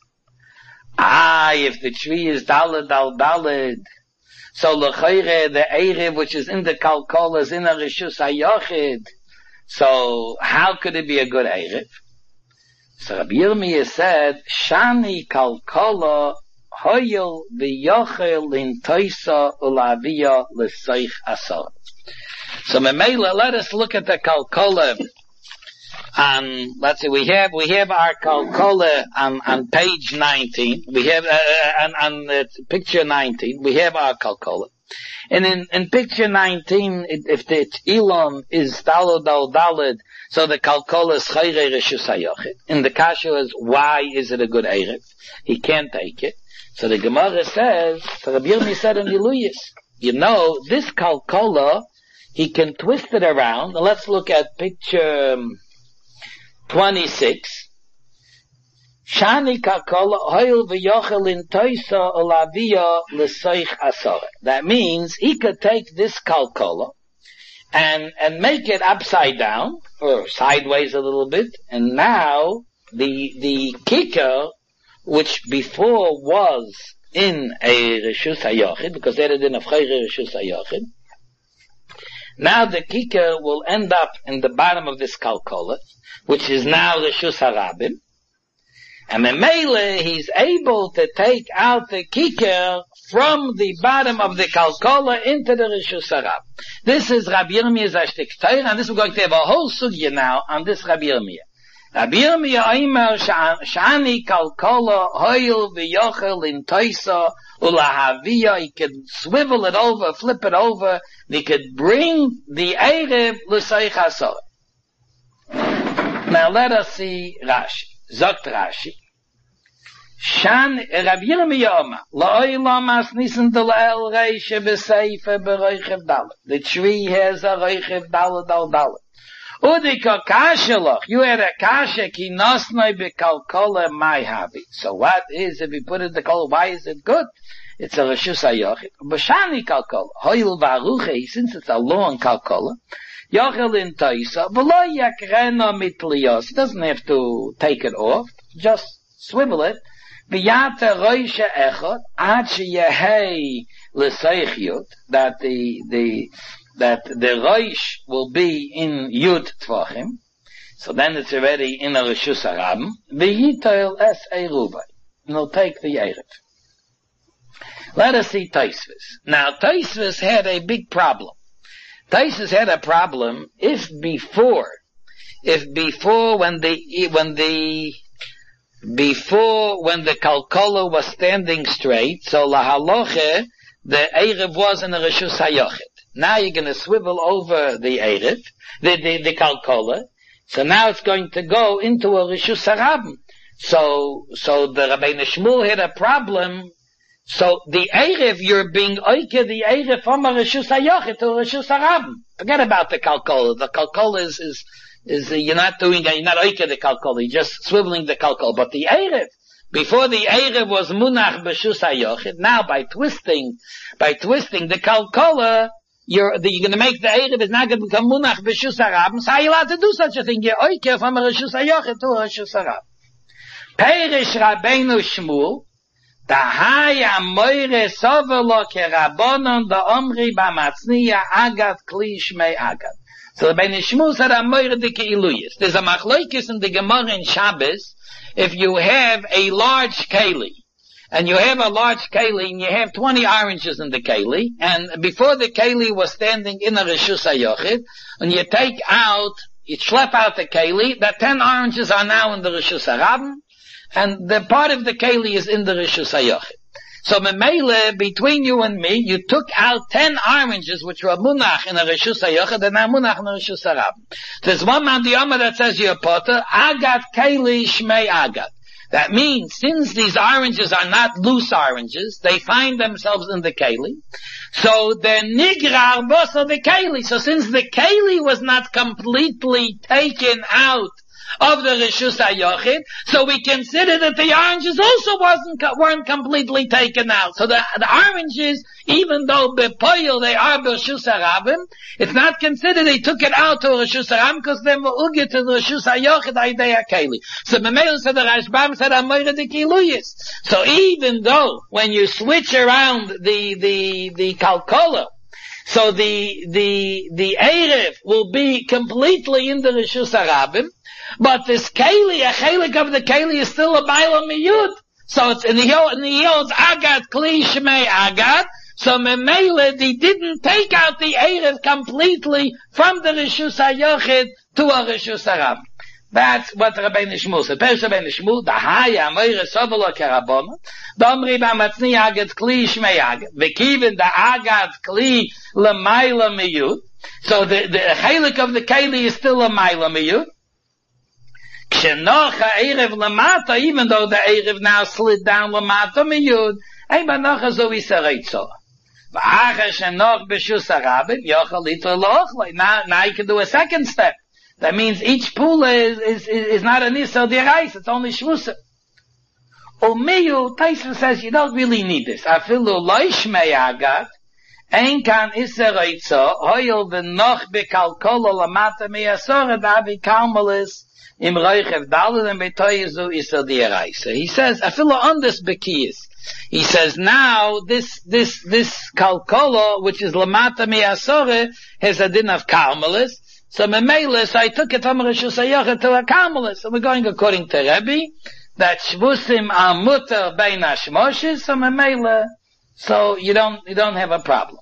If the tree is daled al daled, so l'chayre the erev which is in the kalkola is in a reshus hayochid. So how could it be a good erev? So Rabbi Yirmiyah said, Shani kalkola hoyel v'yochel in toisa ulavia l'seich asar. So Memela, let us look at the kalkola. Let's see, we have our kalkola on page 19. We have on picture 19. We have our kalkola, and in picture 19, if the ilon is daled al daled, so the kalkola is chayre reshus hayochid. And the kasha is, why is it a good erev? He can't take it. So the Gemara says, so Rabbi Yirmiyah said in Yiluyis, you know, this kalkola, he can twist it around. Now let's look at picture 26. Shani kalkola hoil v'yochel in toisa olavia l'soich asore. That means he could take this kalkola and make it upside down or sideways a little bit, and now the kicker, which before was in a reshus hayochid, because they're in a chayre reshus hayochid, now the kicker will end up in the bottom of this kalkola, which is now reshus harabim. And Memele, he's able to take out the kicker from the bottom of the kalkola into the Rishus Harab. This is Rabbi Yirmiyah's Ashtik Torah, and this we're going to have a whole sugya now on this Rabbi Yirmiyah. Rabbi Yirmiyah Omer Shani kalkola hoil v'yochel in toisa ulahaviyah. He could swivel it over, flip it over, and he could bring the Erev l'soich hasor. Now let us see Rashi. Sagt Rashi, Shan Rabbi Yirmiyah Omer, La'olam as nisen del el reishe b'seife b'roichev dalet. The tree has a roichev dalet al dalet. Udika kashelach, you had a kashe ki nosnoi b'kalkola mai havi. So what is, if you put it in the kol, why is it good? It's a reshus hayochid. B'shani kalkola, hoil v'aruche, since it's a long kalkola, Yochel in Taisa, v'lo yakrena mitliyos. It doesn't have to take it off, just swivel it. V'yata roisha echot, ad sheyehei l'seichiyut, that the roish will be in yud tvachim. So then it's already in a reshus harabim. V'yitoil es erubai. And he'll take the erev. Let us see Taisvis. Now Taisvis had a big problem. Taisus had a problem if before when the kalkola was standing straight, so lahaloche, the Erev was in a reshus hayochid. Now you're going to swivel over the Erev, the kalkola, so now it's going to go into a reshus harabim. So the Rabbeinu Shmuel had a problem. So the Erev, you're being oike the Erev from a Reshus HaYochid to a Reshus HaRabim. Forget about the Kalkola. The Kalkola is you're not oike the Kalkola, you're just swiveling the Kalkola. But the Erev, before the Erev was Munach B'Reshus HaYochid, now by twisting the Kalkola, you're going to make the Erev is not going to become Munach B'Reshus HaRabim. So how are you allowed to do such a thing? You're oike from a Reshus HaYochid to a Reshus HaRabim. Perish Rabbeinu Shmuel, Tahaya moire sovelo kerabonon da omri bamatzniya agat kli shmei agat. So the Rabbeinu Shmuel said moire de keiluyis. There's a machlokes in the Gemara in Shabbos. If you have a large keli, and you have 20 oranges in the keli, and before the keli was standing in a reshus hayochid, and you schlep out the keli, the 10 oranges are now in the reshus harabim, and the part of the keli is in the reshus hayochid. So memele, between you and me, you took out 10 oranges which were munach in a reshus hayochid, and now munach in a reshus harabim. There's one man the Omer that says you're potter, agat keli shmei agat. That means, since these oranges are not loose oranges, they find themselves in the keli, so they're nigrar bosa the keli. So since the keli was not completely taken out of the Reshus HaYochid, so we consider that the oranges also weren't completely taken out. So the oranges, even though bepoil they are Reshus HaRabim, it's not considered they took it out to Reshus HaRabim because they were uge to the Reshus HaYochid Aidei HaKeli. So Memel said, the Rashbam said, Amoyre de Kiluyis. So even though when you switch around the Kalkola, so the Erev will be completely in the Reshus HaRabim, but this keli, a chelik of the keli is still a baila miyud. So it's in the yields agat kli shmei agat. So memele, they didn't take out the erev completely from the reshus hayochid to a reshus harabim. That's what Rabbeinu Shmuel said. Perish Rabbeinu Shmuel, the haya moire sovelo kerabona, domri b'amatzni agat kli shmei agat. V'kivin the agat kli l'mayla miyud. So the chelik of the keli is still a mayla miyud. Even though the Erev now slid down Lamata miyud, now you can do a second step. That means each pula is not an Isel Dirais, it's only Shvusa. Umiyu, Taisva says you don't really need this. Afilu loishmei agat, ein kan iser oitzo, hoyel v'noch bekalkolo lamata meyasora davi kalmalis, im roichev dalil and betoyezu iser diaraisa. He says, Afilu on this bekiyis. He says now this kalkolo, which is lamata meyasora, has a din of kalmalis. So memelis, I took it from Rishus HaYochid to a kalmalis. So we're going according to Rebbe, that shvusim are mutter bein hashmoshes, so memela, so you don't have a problem.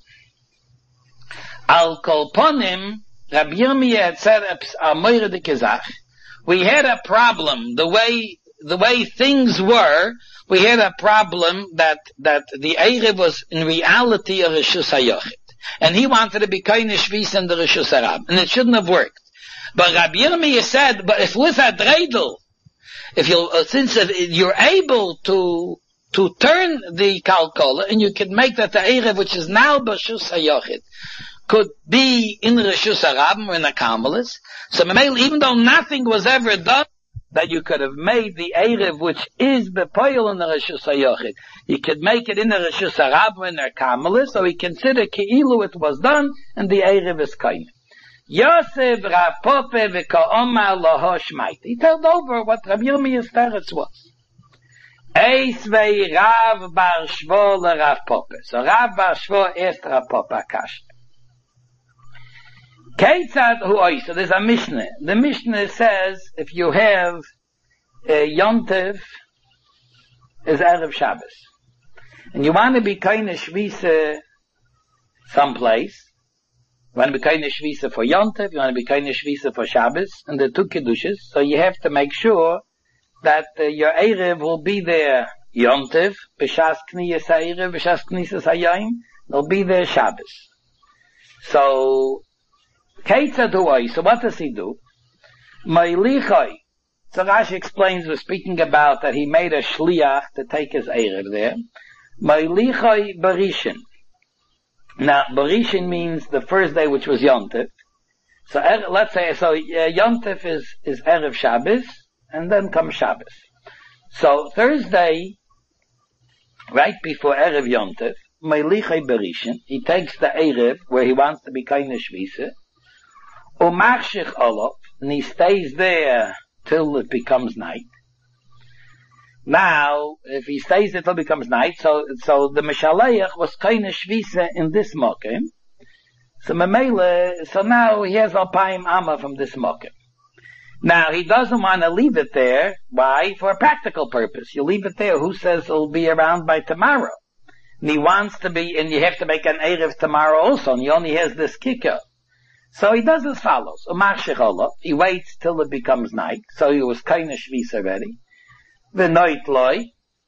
Al kol ponim, Rabbi Yirmiyah had said a moire de kezach. We had a problem, the way things were, we had a problem that the Erev was in reality a Rishus HaYochid. And he wanted to be kind of shvis in the Rishus HaRab, and it shouldn't have worked. But Rabbi Yirmiyah said, but if with a dreidel, if you're able to turn the kalkola, and you can make that the Erev, which is now B'Rishus HaYochid, could be in the Rishus HaRabim or in the Karmelis, so even though nothing was ever done, that you could have made the Erev, which is B'Poyel in the Rishus HaYochid, you could make it in the Rishus HaRabim and the Karmelis, so he considered Ki'ilu it was done, and the Erev is kind. Yosef Rav Pope v'ka'omar loho shmait. He told over what Rabbi Yirmiyah's teretz was. Eis vei Rav Bar Shvo le Rav Pope. So Rav Bar Shvo asked Rav Pope akash. Keitzad hu ois. So there's a Mishnah. The Mishnah says if you have a Yontev is Erev Shabbos, and you want to be kind of shvisa someplace, you want to be kind of shvisa for Yontev, you want to be kind of shvisa for Shabbos, and the two Kedushas, so you have to make sure that your Erev will be there Yontev, B'shas Kniyas HaErev, B'shas Kniyas HaYayim, they'll be there Shabbos. So, Keitzad hu'oi, so what does he do? Meilichoi, so Rashi explains, we're speaking about that he made a shliach to take his Erev there. Meilichoi Barishin. Now, Barishin means the first day, which was Yontif. So, let's say, Yontif is Erev Shabbos, and then comes Shabbos. So, Thursday, right before Erev Yontif, Meilichai Barishin, he takes the Erev, where he wants to be kind of Shvisa, Umachshich Olov, and he stays there till it becomes night. Now, if he stays until it becomes night, so the Mishaleach was kind of shvisa in this mokim. So now he has Alpayim Amma from this mokim. Now, he doesn't want to leave it there. Why? For a practical purpose. You leave it there. Who says it'll be around by tomorrow? And he wants to be, and you have to make an Erev tomorrow also, and he only has this kicker. So he does as follows. He waits till it becomes night. So he was kind of shvisa already. V'noit loy,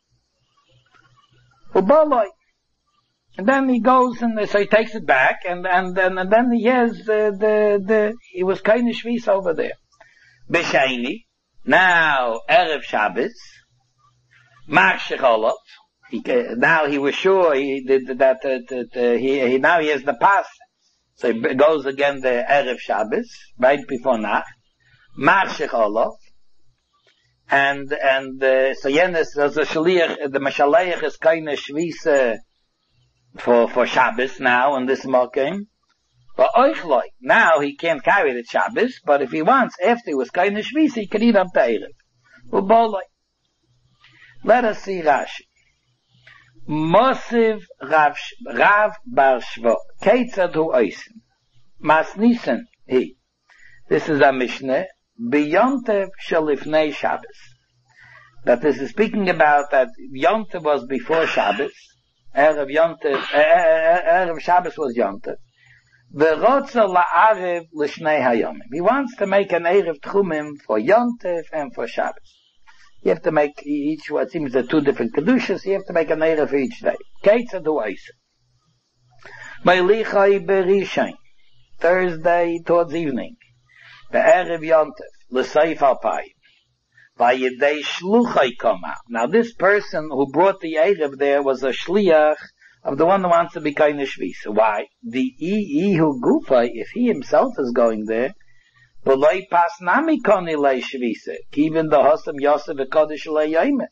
uboloi, and then he goes and so he takes it back, and then he has he was kind of shvis over there. B'shayni, now Erev Shabbos, Machshich Olov. Now he was sure he now he has the pass, so he goes again the Erev Shabbos right before Nacht, Machshich Olov. And so Yenis, as a shaliach, the Mashaleich is kind of shvisa for Shabbos now in this mokim. But Oichloi, now he can't carry the Shabbos, but if he wants, after he was kind of shvisa, he can eat up the Erev. Uboloi. Let us see Rashi. Mosiv Rav Bar Shvo. Keitzad hu oisim. Masnisen he. This is a Mishnah. B'yontev shalifnei Shabbos. That this is speaking about that Yontev was before Shabbos. Erev Shabbos was Yontev. V'rotza la'arev l'shnei hayomim. He wants to make an Erev Tchumim for Yontev and for Shabbos. You have to make each, what seems the two different Kedushas, you have to make an Erev for each day. Keitzad hu oisim. Meilichai berishain. Thursday towards evening. The Erev Yontev, l'seif alpayim, vayidei shluchai come out. Now this person who brought the Erev there was a shliach of the one who wants to be kind of shvisa. Why? The ihu gufa, if he himself is going there, v'loi pas nami koni lei shvisa, even the hosam Yosef v'kodesh lei yoyme.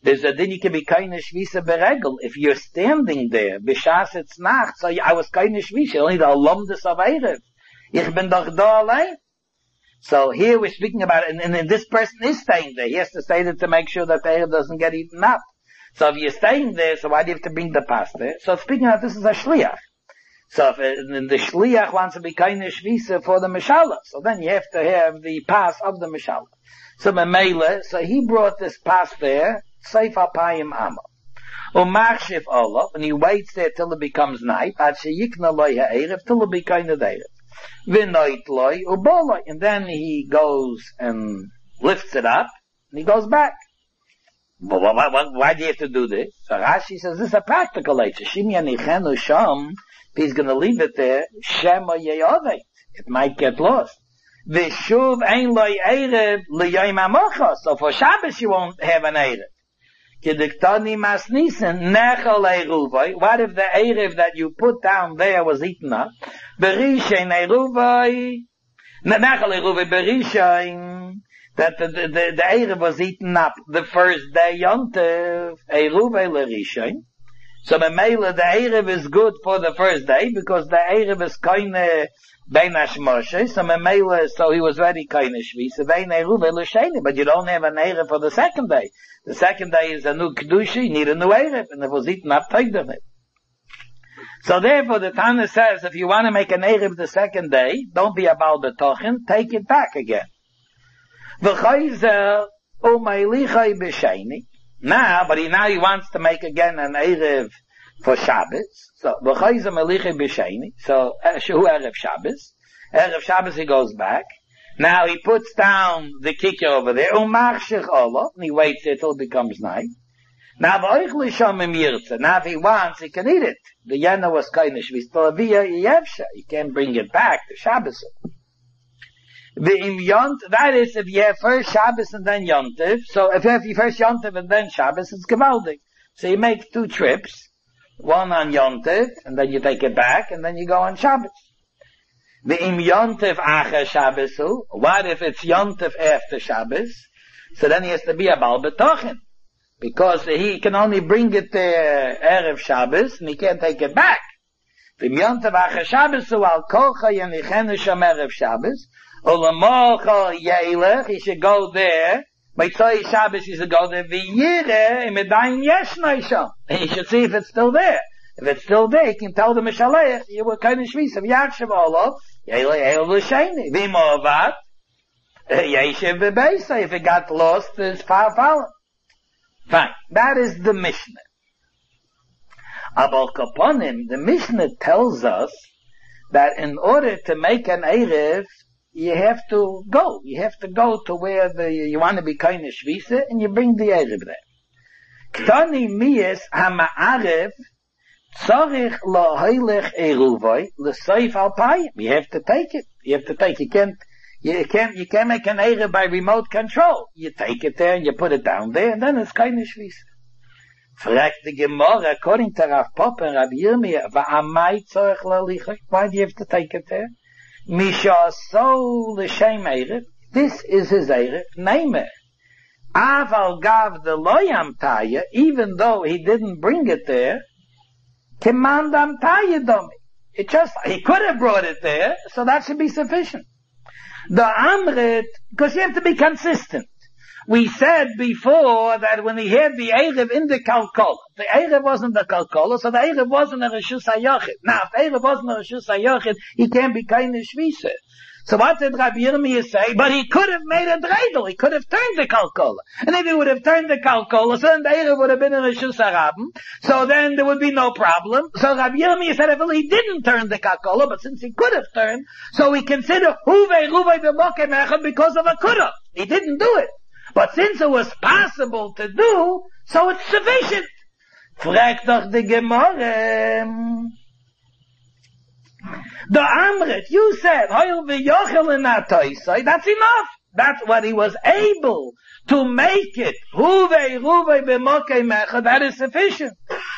There's a din you can be keine Shvisa beregel. If you're standing there, b'shas it's nacht, so I was keine Shvisa, only the alumnus of Erev. Ich bin doch da allein. So here we're speaking about it, and this person is staying there. He has to stay there to make sure that the Erev doesn't get eaten up. So if you're staying there, so why do you have to bring the pass there? So speaking of this is a shliach. So if the shliach wants to be keine Shvisa for the Mishala, so then you have to have the pass of the Mishala. So Memele, so he brought this pass there, Seif Apayim Amma. Umachshif Allah, and he waits there till it becomes night, Ad sheyikna loy ha'erev, till it be keine d'erev. V'noit loy uboloi, and then he goes and lifts it up, and he goes back. Why do you have to do this? So Rashi says this is a practical nature. Shimya nichenu sham, if he's going to leave it there, shema yeyovet, it might get lost. V'shuv ein loy erev l'yoyim hamocha, so for Shabbos you won't have an erev. Kediktani masnisen nechal eruvay. What if the erev that you put down there was eaten up? Berishain eruvay, nechal eruvay berishain. That the erev was eaten up the first day yontev eruvay lerishain. So the mele the erev is good for the first day because the erev is keine bein hashmoshe. So memele, so he was ready keine shvisa bein eruvay l'sheni. But you don't have an erev for the second day. The second day is a new kedusha. You need a new erev, and it was eaten up tight of it. So therefore, the Tana says, if you want to make an erev the second day, don't be about the tochin. Take it back again. V'chayzer u'maylichai b'sheni. Now, but now he wants to make again an erev for Shabbos. So v'chayzer melichai b'sheni. So shehu erev Shabbos. Erev Shabbos he goes back. Now he puts down the kicker over there. Umachshich Allah, and he waits there till it becomes night. Now v'oich l'sham mirza. Now if he wants, he can eat it. The yana was keine shvisa via yevsha. You can't bring it back to Shabbos. That is, if you have first Shabbos and then Yontiv. So if you have first Yontiv and then Shabbos, it's gewaldig. So you make 2 trips. One on Yontiv, and then you take it back, and then you go on Shabbos. V'im Yontiv acher Shabbosu. What if it's Yontiv after Shabbos? So then he has to be a Baal B'tochin. Because he can only bring it there Erev Shabbos, and he can't take it back. V'im Yontiv acher Shabbosu al kolcha yenichenu sham Erev Shabbos. Olamocha Yelech, he should go there. By Tzoi Shabbos, he should go there. V'yireh, imedayim yeshnoi sham. He should see if it's still there. If it's still there, he can tell the Mishalech, you were kind of shvisa. V'yakshav Olav, Yelech el l'sheni. V'imovat, Yeshiv v'beisa. If it got lost, it's far fallen. Fine. That is the Mishnah. Abal Kaponim, the Mishnah tells us that in order to make an Erev, you have to go. You have to go to where you want to be kind of shvisa, and you bring the Erev there. Ktani miyas ha'ma'arev tzarich la'hoylech eruvay l'seif alpayim. You have to take it. You have to take. You can't make an Erev by remote control. You take it there and you put it down there, and then it's kind of shvisa. Fragt the Gemara, according to Rav Papa and Rabbi Yirmiyah, va'amai tzarich la'lichach. Why do you have to take it there? Misha so l'shem Erev. This is his Erev. Name it. Aval gav the loyam taya, even though he didn't bring it there, Kimandam taya domi. It just, he could have brought it there, so that should be sufficient. The Amrit, because you have to be consistent. We said before that when he had the Erev in the Kalkola, the Erev wasn't the Kalkola, so the Erev wasn't a Reshus HaYochid. Now, if the Erev wasn't a Reshus HaYochid, he can't be kind of Shvisa. So what did Rabbi Yirmiyah say? But he could have made a dreidel. He could have turned the Kalkola. And if he would have turned the Kalkola, so then the Erev would have been in Reshus HaRabim, so then there would be no problem. So Rabbi Yirmiyah said, if he didn't turn the Kalkola, but since he could have turned, so we consider Huvei Ruvei B'Mokei Mechad because of a could have. He didn't do it. But since it was possible to do, so it's sufficient. Fragt doch die Gemara. The Amrit, you said, that's enough. That's what he was able to make it. That is sufficient.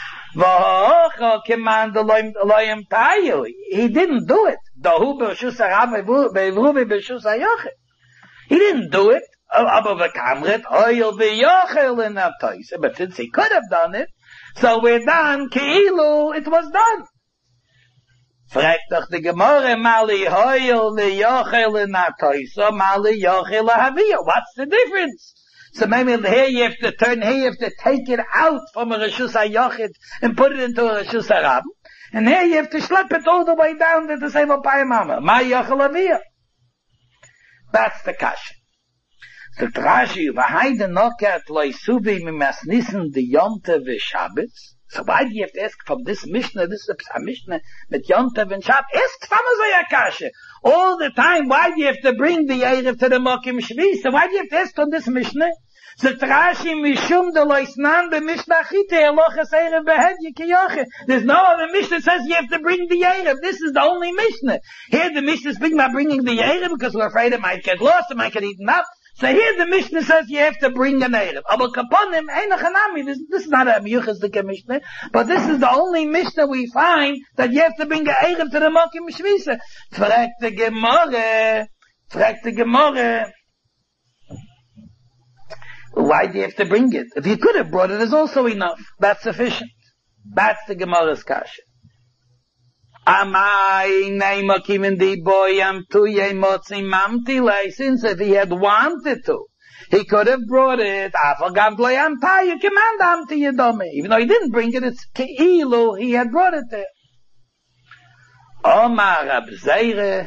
He didn't do it. He didn't do it. Aber v'kamret, oil v'yochel in that toys. But since he could have done it, so we're done, Keilu, it was done. Fragt doch die Gemorre, Mali hoyel v'yochel in that toys, so Mali yochel haviyah. What's the difference? So maybe here you have to take it out from a Reshus HaYochid and put it into a Reshus HaRab. And here you have to schlep it all the way down to the same Opay Mama. Ma yochel haviyah. That's the kasha. So Rashi, v'haide nokat loisuvi mimasnissen de Yontev v'Shabbos. So why do you have to ask from this Mishnah, this is a Mishnah, mit Yontev and Shabbos? Ask from a kasha. All the time, why do you have to bring the Erev to the Mokim Shvi? So why do you have to ask from this Mishnah? So Rashi, mishum de loisnan be Mishnah chite, eloches Erev behedye kiyoche. There's no other Mishnah that says you have to bring the Erev. This is the only Mishnah. Here the Mishnah is speaking about bringing the Erev because we're afraid it might get lost, it might get eaten up. So here the Mishnah says you have to bring an Erev. Aber kaponim, this is not a Miyuchas Mishnah, but this is the only Mishnah we find that you have to bring an Erev to the Mokim Shvisa. Fragt the Gemorre, why do you have to bring it? If you could have brought it, it's also enough. That's sufficient. That's the Gemorre's kasha. Since if he had wanted to, he could have brought it. You command even though he didn't bring it, it's Keilu, he had brought it there. Omar Rab Zeire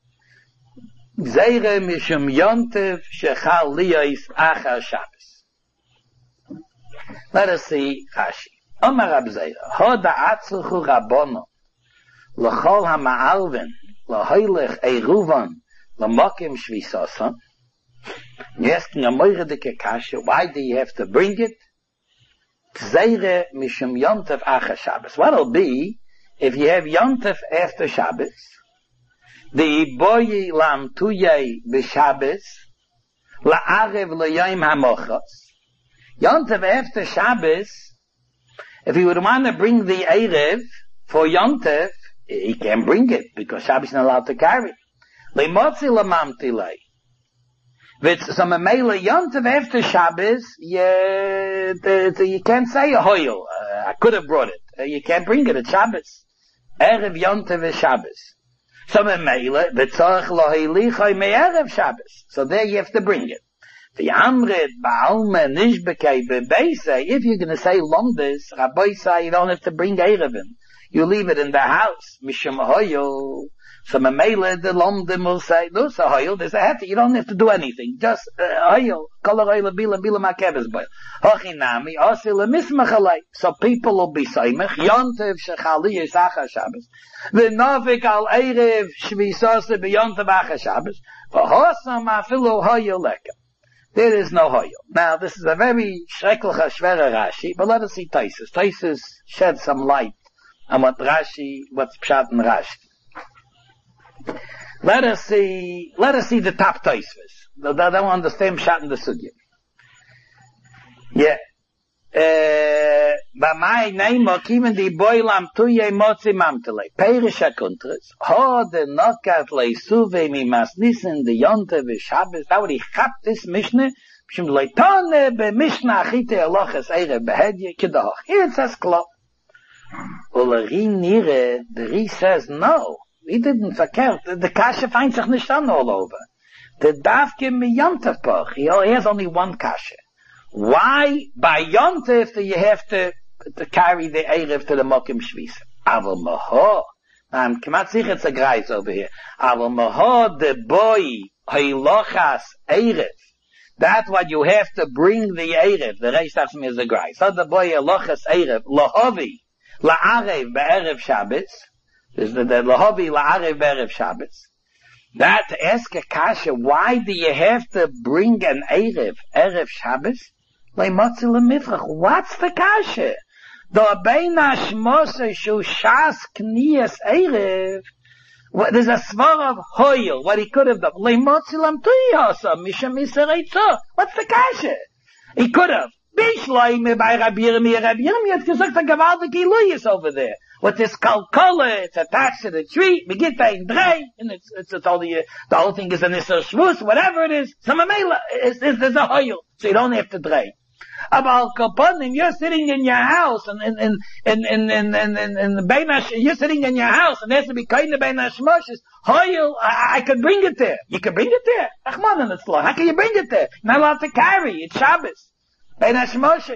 mishum Yontev shechal liyos achar Shabbos. Let us see Rashi. Omar Rab Zeire, hoda atzruchu rabbono l'chol ha'ma'alven l'hoylech eiruvan l'mokim shvisosan. You're asking a moiredike kasha, why do you have to bring it? Zeire mishum Yontev achar Shabbos. What'll be if you have Yontev after Shabbos? The boyi lam tuyay b'Shabbos la'arev l'yayim hamochos. Yontev after Shabbos, if he would want to bring the Erev for Yontev, he can't bring it because Shabbos is not allowed to carry. Le'motzi lamamtilay. So memela Yontev after Shabbos, you can't say a hoyel. I could have brought it. You can't bring it at Shabbos. Erev Yontev is Shabbos. So memela b'tzorach lohilichai me'erev Shabbos. So there you have to bring it. The amrit ba'alma nishbekei bebeisei. If you're going to say lomdes, Rabbi say you don't have to bring Erevin. You leave it in the house. Mishum hoyel. So memela the lomdim will say, no, so hoyel, there's a hat. You don't have to do anything. Just hoyel. Kol hoyel bila makebes boil. Hochinami osil mismachalei. So people will be saimach. Yontev shechali yisachar Shabbos. V'novik al erev shvisose b'yontev achar Shabbos. V'hosam afilu hoyel leka. There is no hoyel. Now this is a very shreklicha shvera Rashi, but let us see Taisus. Taisus shed some light on what's pshat in Rashi. Let us see the top Taisus. They don't understand pshat in the sugya. Yeah. B'mai neimo kiven di boilam tuye motzi mamtele. Perish hakuntres. Ho de nokat leisuve mi masnissen de yonte v'shabbos. That would he chap this Mishnah. B'shim leitone be Mishnah achite eloches eire behedye kedach. Here it says klop. Uleri nire, the Ri says no. He didn't verkehrt. The kasha finds sich nicht an all over. The davke mi yonte poch. He has only one kasha. Why by Yontif do you have to carry the Erev to the Mokim Shvisa? Aval Maho. I'm kemat sich it's a greis over here. Aval Maho the boy Heilochas Erev. That's what you have to bring the Erev. The rest of me is a greis. So the boy Heilochas Erev Lahovi La'arev Be'erev Shabbos. Is the Lahovi La'arev Be'erev Shabbos. That to ask a kasha, why do you have to bring an Erev Shabbos? What's the kasha? The beina shmose shu shas knias erev. There's a svar of hoyel. What he could have done. What's the kasha? He could have. Bishleime by Rabbi Yirmiyah. Rabbi Yirmiyah had gesagt, a gewaltige Iluyis over there. with this kalkola, it's attached to the tree, we get that in drei, and it's all the whole thing is an Isser Shvus, whatever it is, so mamela, there's a hoyel, so you don't have to drei. About Kaponim, you're sitting in your house, and you're sitting in your house, and there's to be kind of Bein HaShmoshes, hoyel, I could bring it there. You can bring it there. Achmanan, it's long. How can you bring it there? You're not allowed to carry. It's Shabbos. Bein HaShmoshes.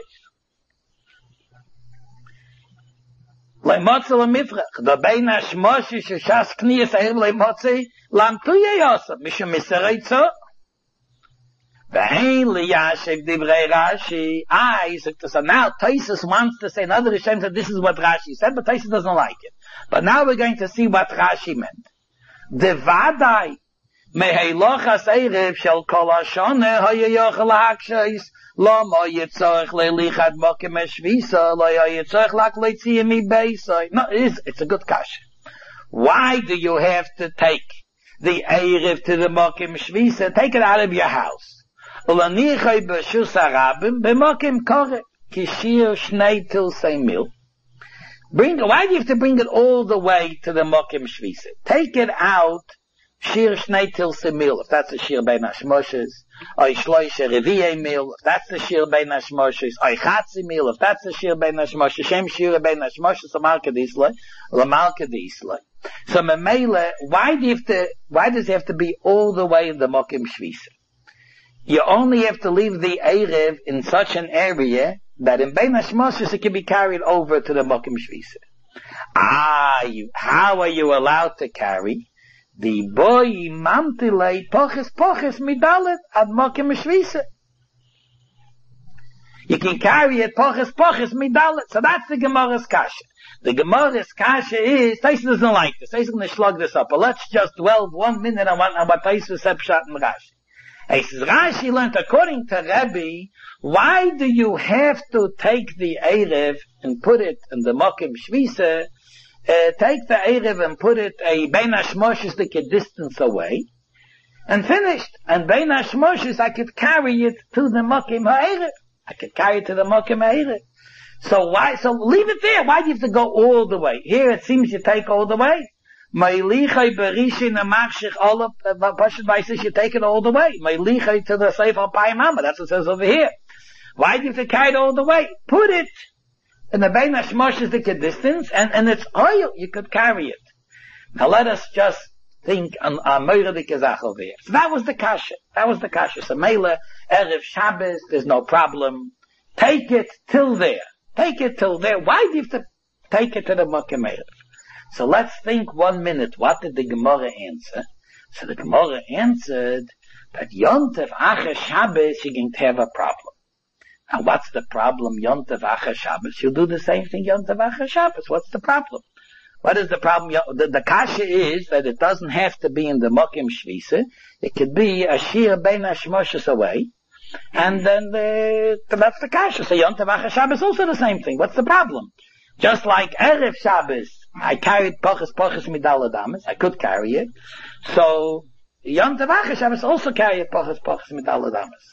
Leimotze lemifrach. The Bein HaShmoshes, shas kniyas ahir leimotze, lam tuye yosef, mishum misereitzo. Ve'ein liyashiv divrei Rashi. So now Taisus wants to say, another Rishonim said this is what Rashi said, but Taisus doesn't like it. But now we're going to see what Rashi meant. Devadai meheilochas erev shel kol hashoneh hayoyochel haksheis lama yitzorech leilichad mokem eshvisa lo yitzorech lak leitziyim mibeisai. No, it's a good kasha. Why do you have to take the erev to the mokem shvisa? Take it out of your house. Ulanichai b'shus harabim b'mokem koreh kishir shnei tilsei mil. Why do you have to bring it all the way to the mokem shvisa? Take it out shir shnei tilsei mil, if that's a shir bein hashmoshes, or shloisha reviyei mil, if that's the shir bein hashmoshes, or chatzi mil, if that's the shir bein hashmoshes, shem shir bein hashmoshes, lamalka dislei, lamalka dislei. So memele, why does it have to be all the way in the mokem shvisa? You only have to leave the Erev in such an area that in Bein HaShmoshes it can be carried over to the Mokem Shvisa. How are you allowed to carry? The boy mamtilei poches midalet ad Mokem Shvisa. You can carry it poches midalet. So that's the Gemara's kasha. The Gemara's kasha is, Taisus doesn't like this. Taisus is going to slug this up. But let's just dwell 1 minute on what Taisus said Pshat and Rashi. He says, Rashi learned, according to Rebbe, why do you have to take the Erev and put it in the Mokem Shvisa? Take the Erev and put it a Bein HaShmoshes like a distance away, and finished. And Bein HaShmoshes, I could carry it to the Mokem HaErev. I could carry it to the Mokem HaErev. So leave it there. Why do you have to go all the way? Here it seems you take all the way. Meilichai berishin amachshich olaf, Pashut Vaisis, you take it all the way. Meilichai to the Seif al-Pai Mama, that's what it says over here. Why do you have to carry it all the way? Put it in the Bein HaShmoshes the distance, and it's oil, you could carry it. Now let us just think on Meire Kezach over here. So that was the kasha. So Meile, Erev Shabbos, there's no problem. Take it till there. Why do you have to take it to the Mokem Erev? So let's think 1 minute. What did the Gemara answer? So the Gemara answered that Yontev Acher Shabbos, you're going to have a problem. Now what's the problem? Yontev Acher Shabbos. You'll do the same thing Yontev Acher Shabbos. What's the problem? What is the problem? The kasha is that it doesn't have to be in the Mokem Shvisa. It could be a shir Bein HaShmoshes away. And then that's the kasha. So Yontev Acher Shabbos also the same thing. What's the problem? Just like Erev Shabbos, I carried poches midal adamas. I could carry it. So Yom Tov Acher Shabbos also carry poches midal adamas.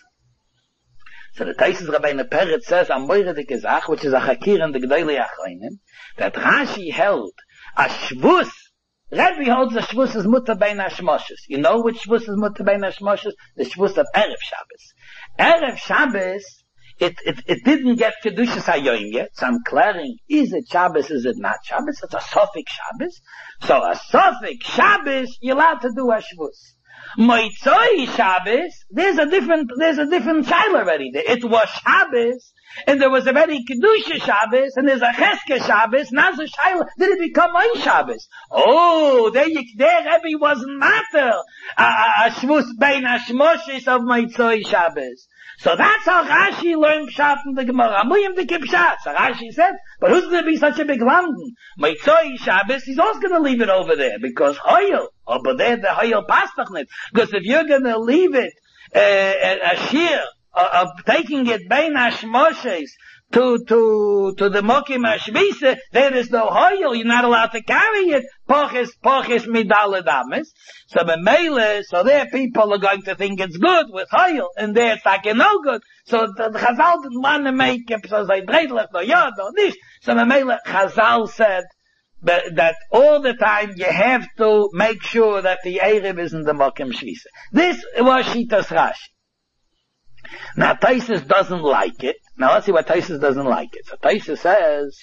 So the Taisus Rabbeinu Peretz says, Amoire de Gezach, which is a Chakir in the G'dayli Achronim, that Rashi held a Shvus. Rebbe holds the Shvus is Mutter Bein HaShmoshes. You know which Shvus is Mutter Bein HaShmoshes? The Shvus of Erev Shabbos. Erev Shabbos, it didn't get Kedushas HaYoim yet, so I'm clearing, is it Shabbos, is it not Shabbos? It's a Sofik Shabbos. So a Sofik Shabbos, you're allowed to do a Shvus. Moitzoi Shabbos, there's a different shaila already. It was Shabbos, and there was already Kedusha Shabbos, and there's a Cheske Shabbos, now the shaila, did it become a Shabbos? Oh, there Rebbe wasn't matter, a Shvus Bein HaShmoshes of Moitzoi Shabbos. So that's how Rashi learned Pshat in the Gemara. Amuyim the Pshat. So Rashi said, but who's going to be such a big London? Moitzoi Shabbos, he's also going to leave it over there, because Hoyel, but there the Hoyel Pastach net. Because if you're going to leave it, a shir, of taking it Bein HaShmoshes to the Mokem HaShvisa, there is no Hoyel, you're not allowed to carry it, poches midal adamas. So there people are going to think it's good with Hoyel, and there it's like no good. So the Chazal didn't want to make it, so they dreidlich no yod, no nish. So Chazal said, but that all the time you have to make sure that the Erev is in the Mokim Shvisa. This was Shitas Rashi. Now Taisus doesn't like it. Now let's see what Taisus doesn't like it. So Taisus says,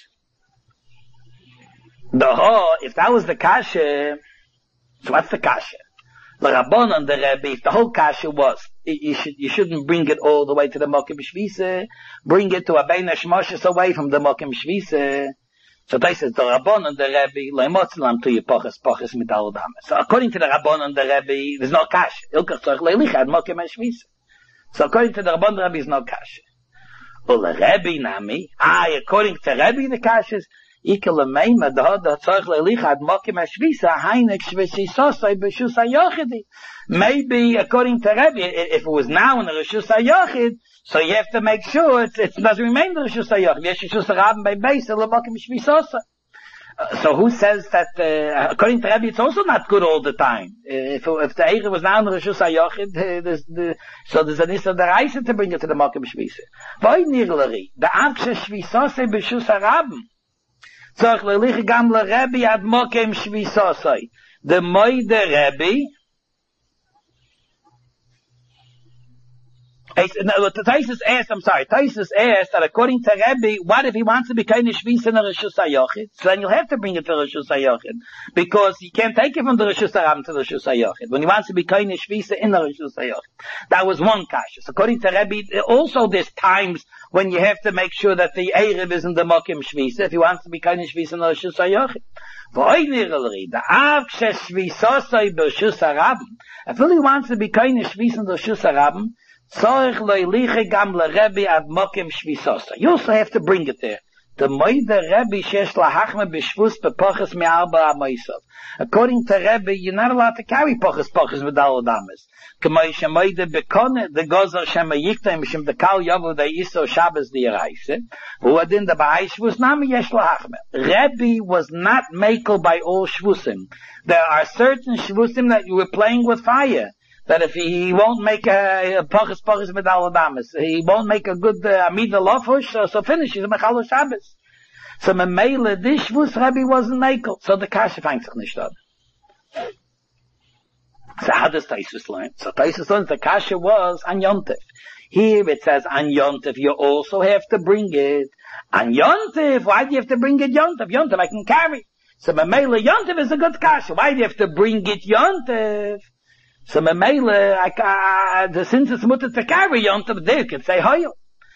if that was the kasha, so what's the kasha? The Rabbanan, the Rebbe, if the whole kasha was, you shouldn't bring it all the way to the Mokim Shvisa, bring it to a Bein Hashmoshes away from the Mokim Shvisa. So they says the Rabbanan, the Rebbe, leimotzelam to pachas mit al damas. So according to the Rabbanan, the Rebbe, there's no kasha. Ilkach tzorich leilichad Mokim Shvisa. So according to the Rabbanan, the Rebbe is no kasha. Well, the Rebbe nami, according to Rebbe, the kasha is, maybe according to Rebbe, if it was now in the Reshus HaYochid, so you have to make sure it doesn't remain the Reshus HaYochid. So who says that, according to Rebbe, it's also not good all the time. If the Eire was now in the Reshus HaYochid, so there's an issa deraisa to bring it to the Mokim Shvisa. V'oi nirleri, the Avkshe Shvisose b'Reshus HaRabim, tzorich lelich gam leRebbe ad Mokim Shvisosai. The Moide Rebbe, Taisus asked that according to Rebbe, what if he wants to be kind of Shvisa in the Reshus HaYochid? So then you'll have to bring it to the Reshus HaYochid, because you can't take it from the Reshus HaRabim to the Reshus HaYochid, when he wants to be kind of Shvisa in the Reshus HaYochid. That was one kasha. So according to Rebbe, also there's times when you have to make sure that the Erev is in the Mokim Shvisa, if he wants to be kind of Shvisa in the Reshus HaYochid. The Av Shvisosai b'Reshus HaRabim, if he wants to be kind of Shvisa in the Reshus HaRabim, you also have to bring it there. The Moide Rebbe shesh lahachme b'shvus b'poches me'arba ha'moisav. According to Rebbe, you're not allowed to carry poches with all damas. K'may shemoide b'kone, the gozer shemayikta mishim the kal yavu the iso Shabbos the Yeraise. Uadin the b'ai shvus nami yesh lahachme. Rebbe was not makel by all shvusim. There are certain shvusim that you were playing with fire. That if he won't make a pachas with all damas, he won't make a good amida lofush, so finish, he's a mechalo Shabbos. So memele, this shvus Rebbe wasn't makel, so the kasha finds sich nicht an. So how does Taisus learn? So Taisus learns the kasha was an Yontif. Here it says an Yontif, you also have to bring it. An Yontif, why do you have to bring it Yontif? Yontif I can carry. So memele, Yontif is a good kasha. Why do you have to bring it Yontif? So memele, since it's mutter to carry Yontav, there you can say hoyo.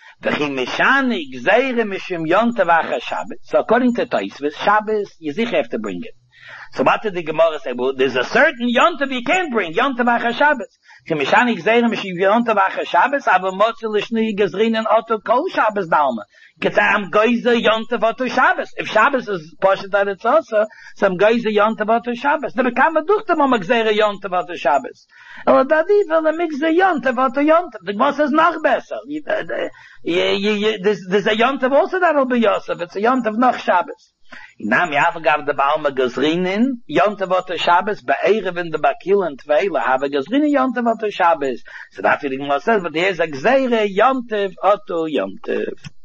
So according to Taisvis, Shabbos, you sich have to bring it. So what did the Gemara say? Well, there's a certain Yontav you can't bring, Yontav Acha Shabbos. Chemishani gzeire mishim Yontav Acha Shabbos, aber motze l'shnui gezrinen Otto Kol Shabbos Dalma. You can say, I'm geizer Yontav Otto Shabbos. If Shabbos is poshet that it's also, so I'm geizer Yontav Otto Shabbos. Da bekam a duchtem am gzeire Yontav Otto Shabbos. Aber da die will a mix the Yontav Otto Yontav. The Gemara says noch besser. There's a Yontav also that'll be Yosef. It's a Yontav noch Shabbos. Inam Yava gav de Baalma Gezrinin, Yontav Otto Shabbos, Be'erev in the Bakil and Tveilah, have a Gezrinin Yontav Otto Shabbos. So that's what the Gemara says, but here's a Gzeire Yontav Otto Yontav.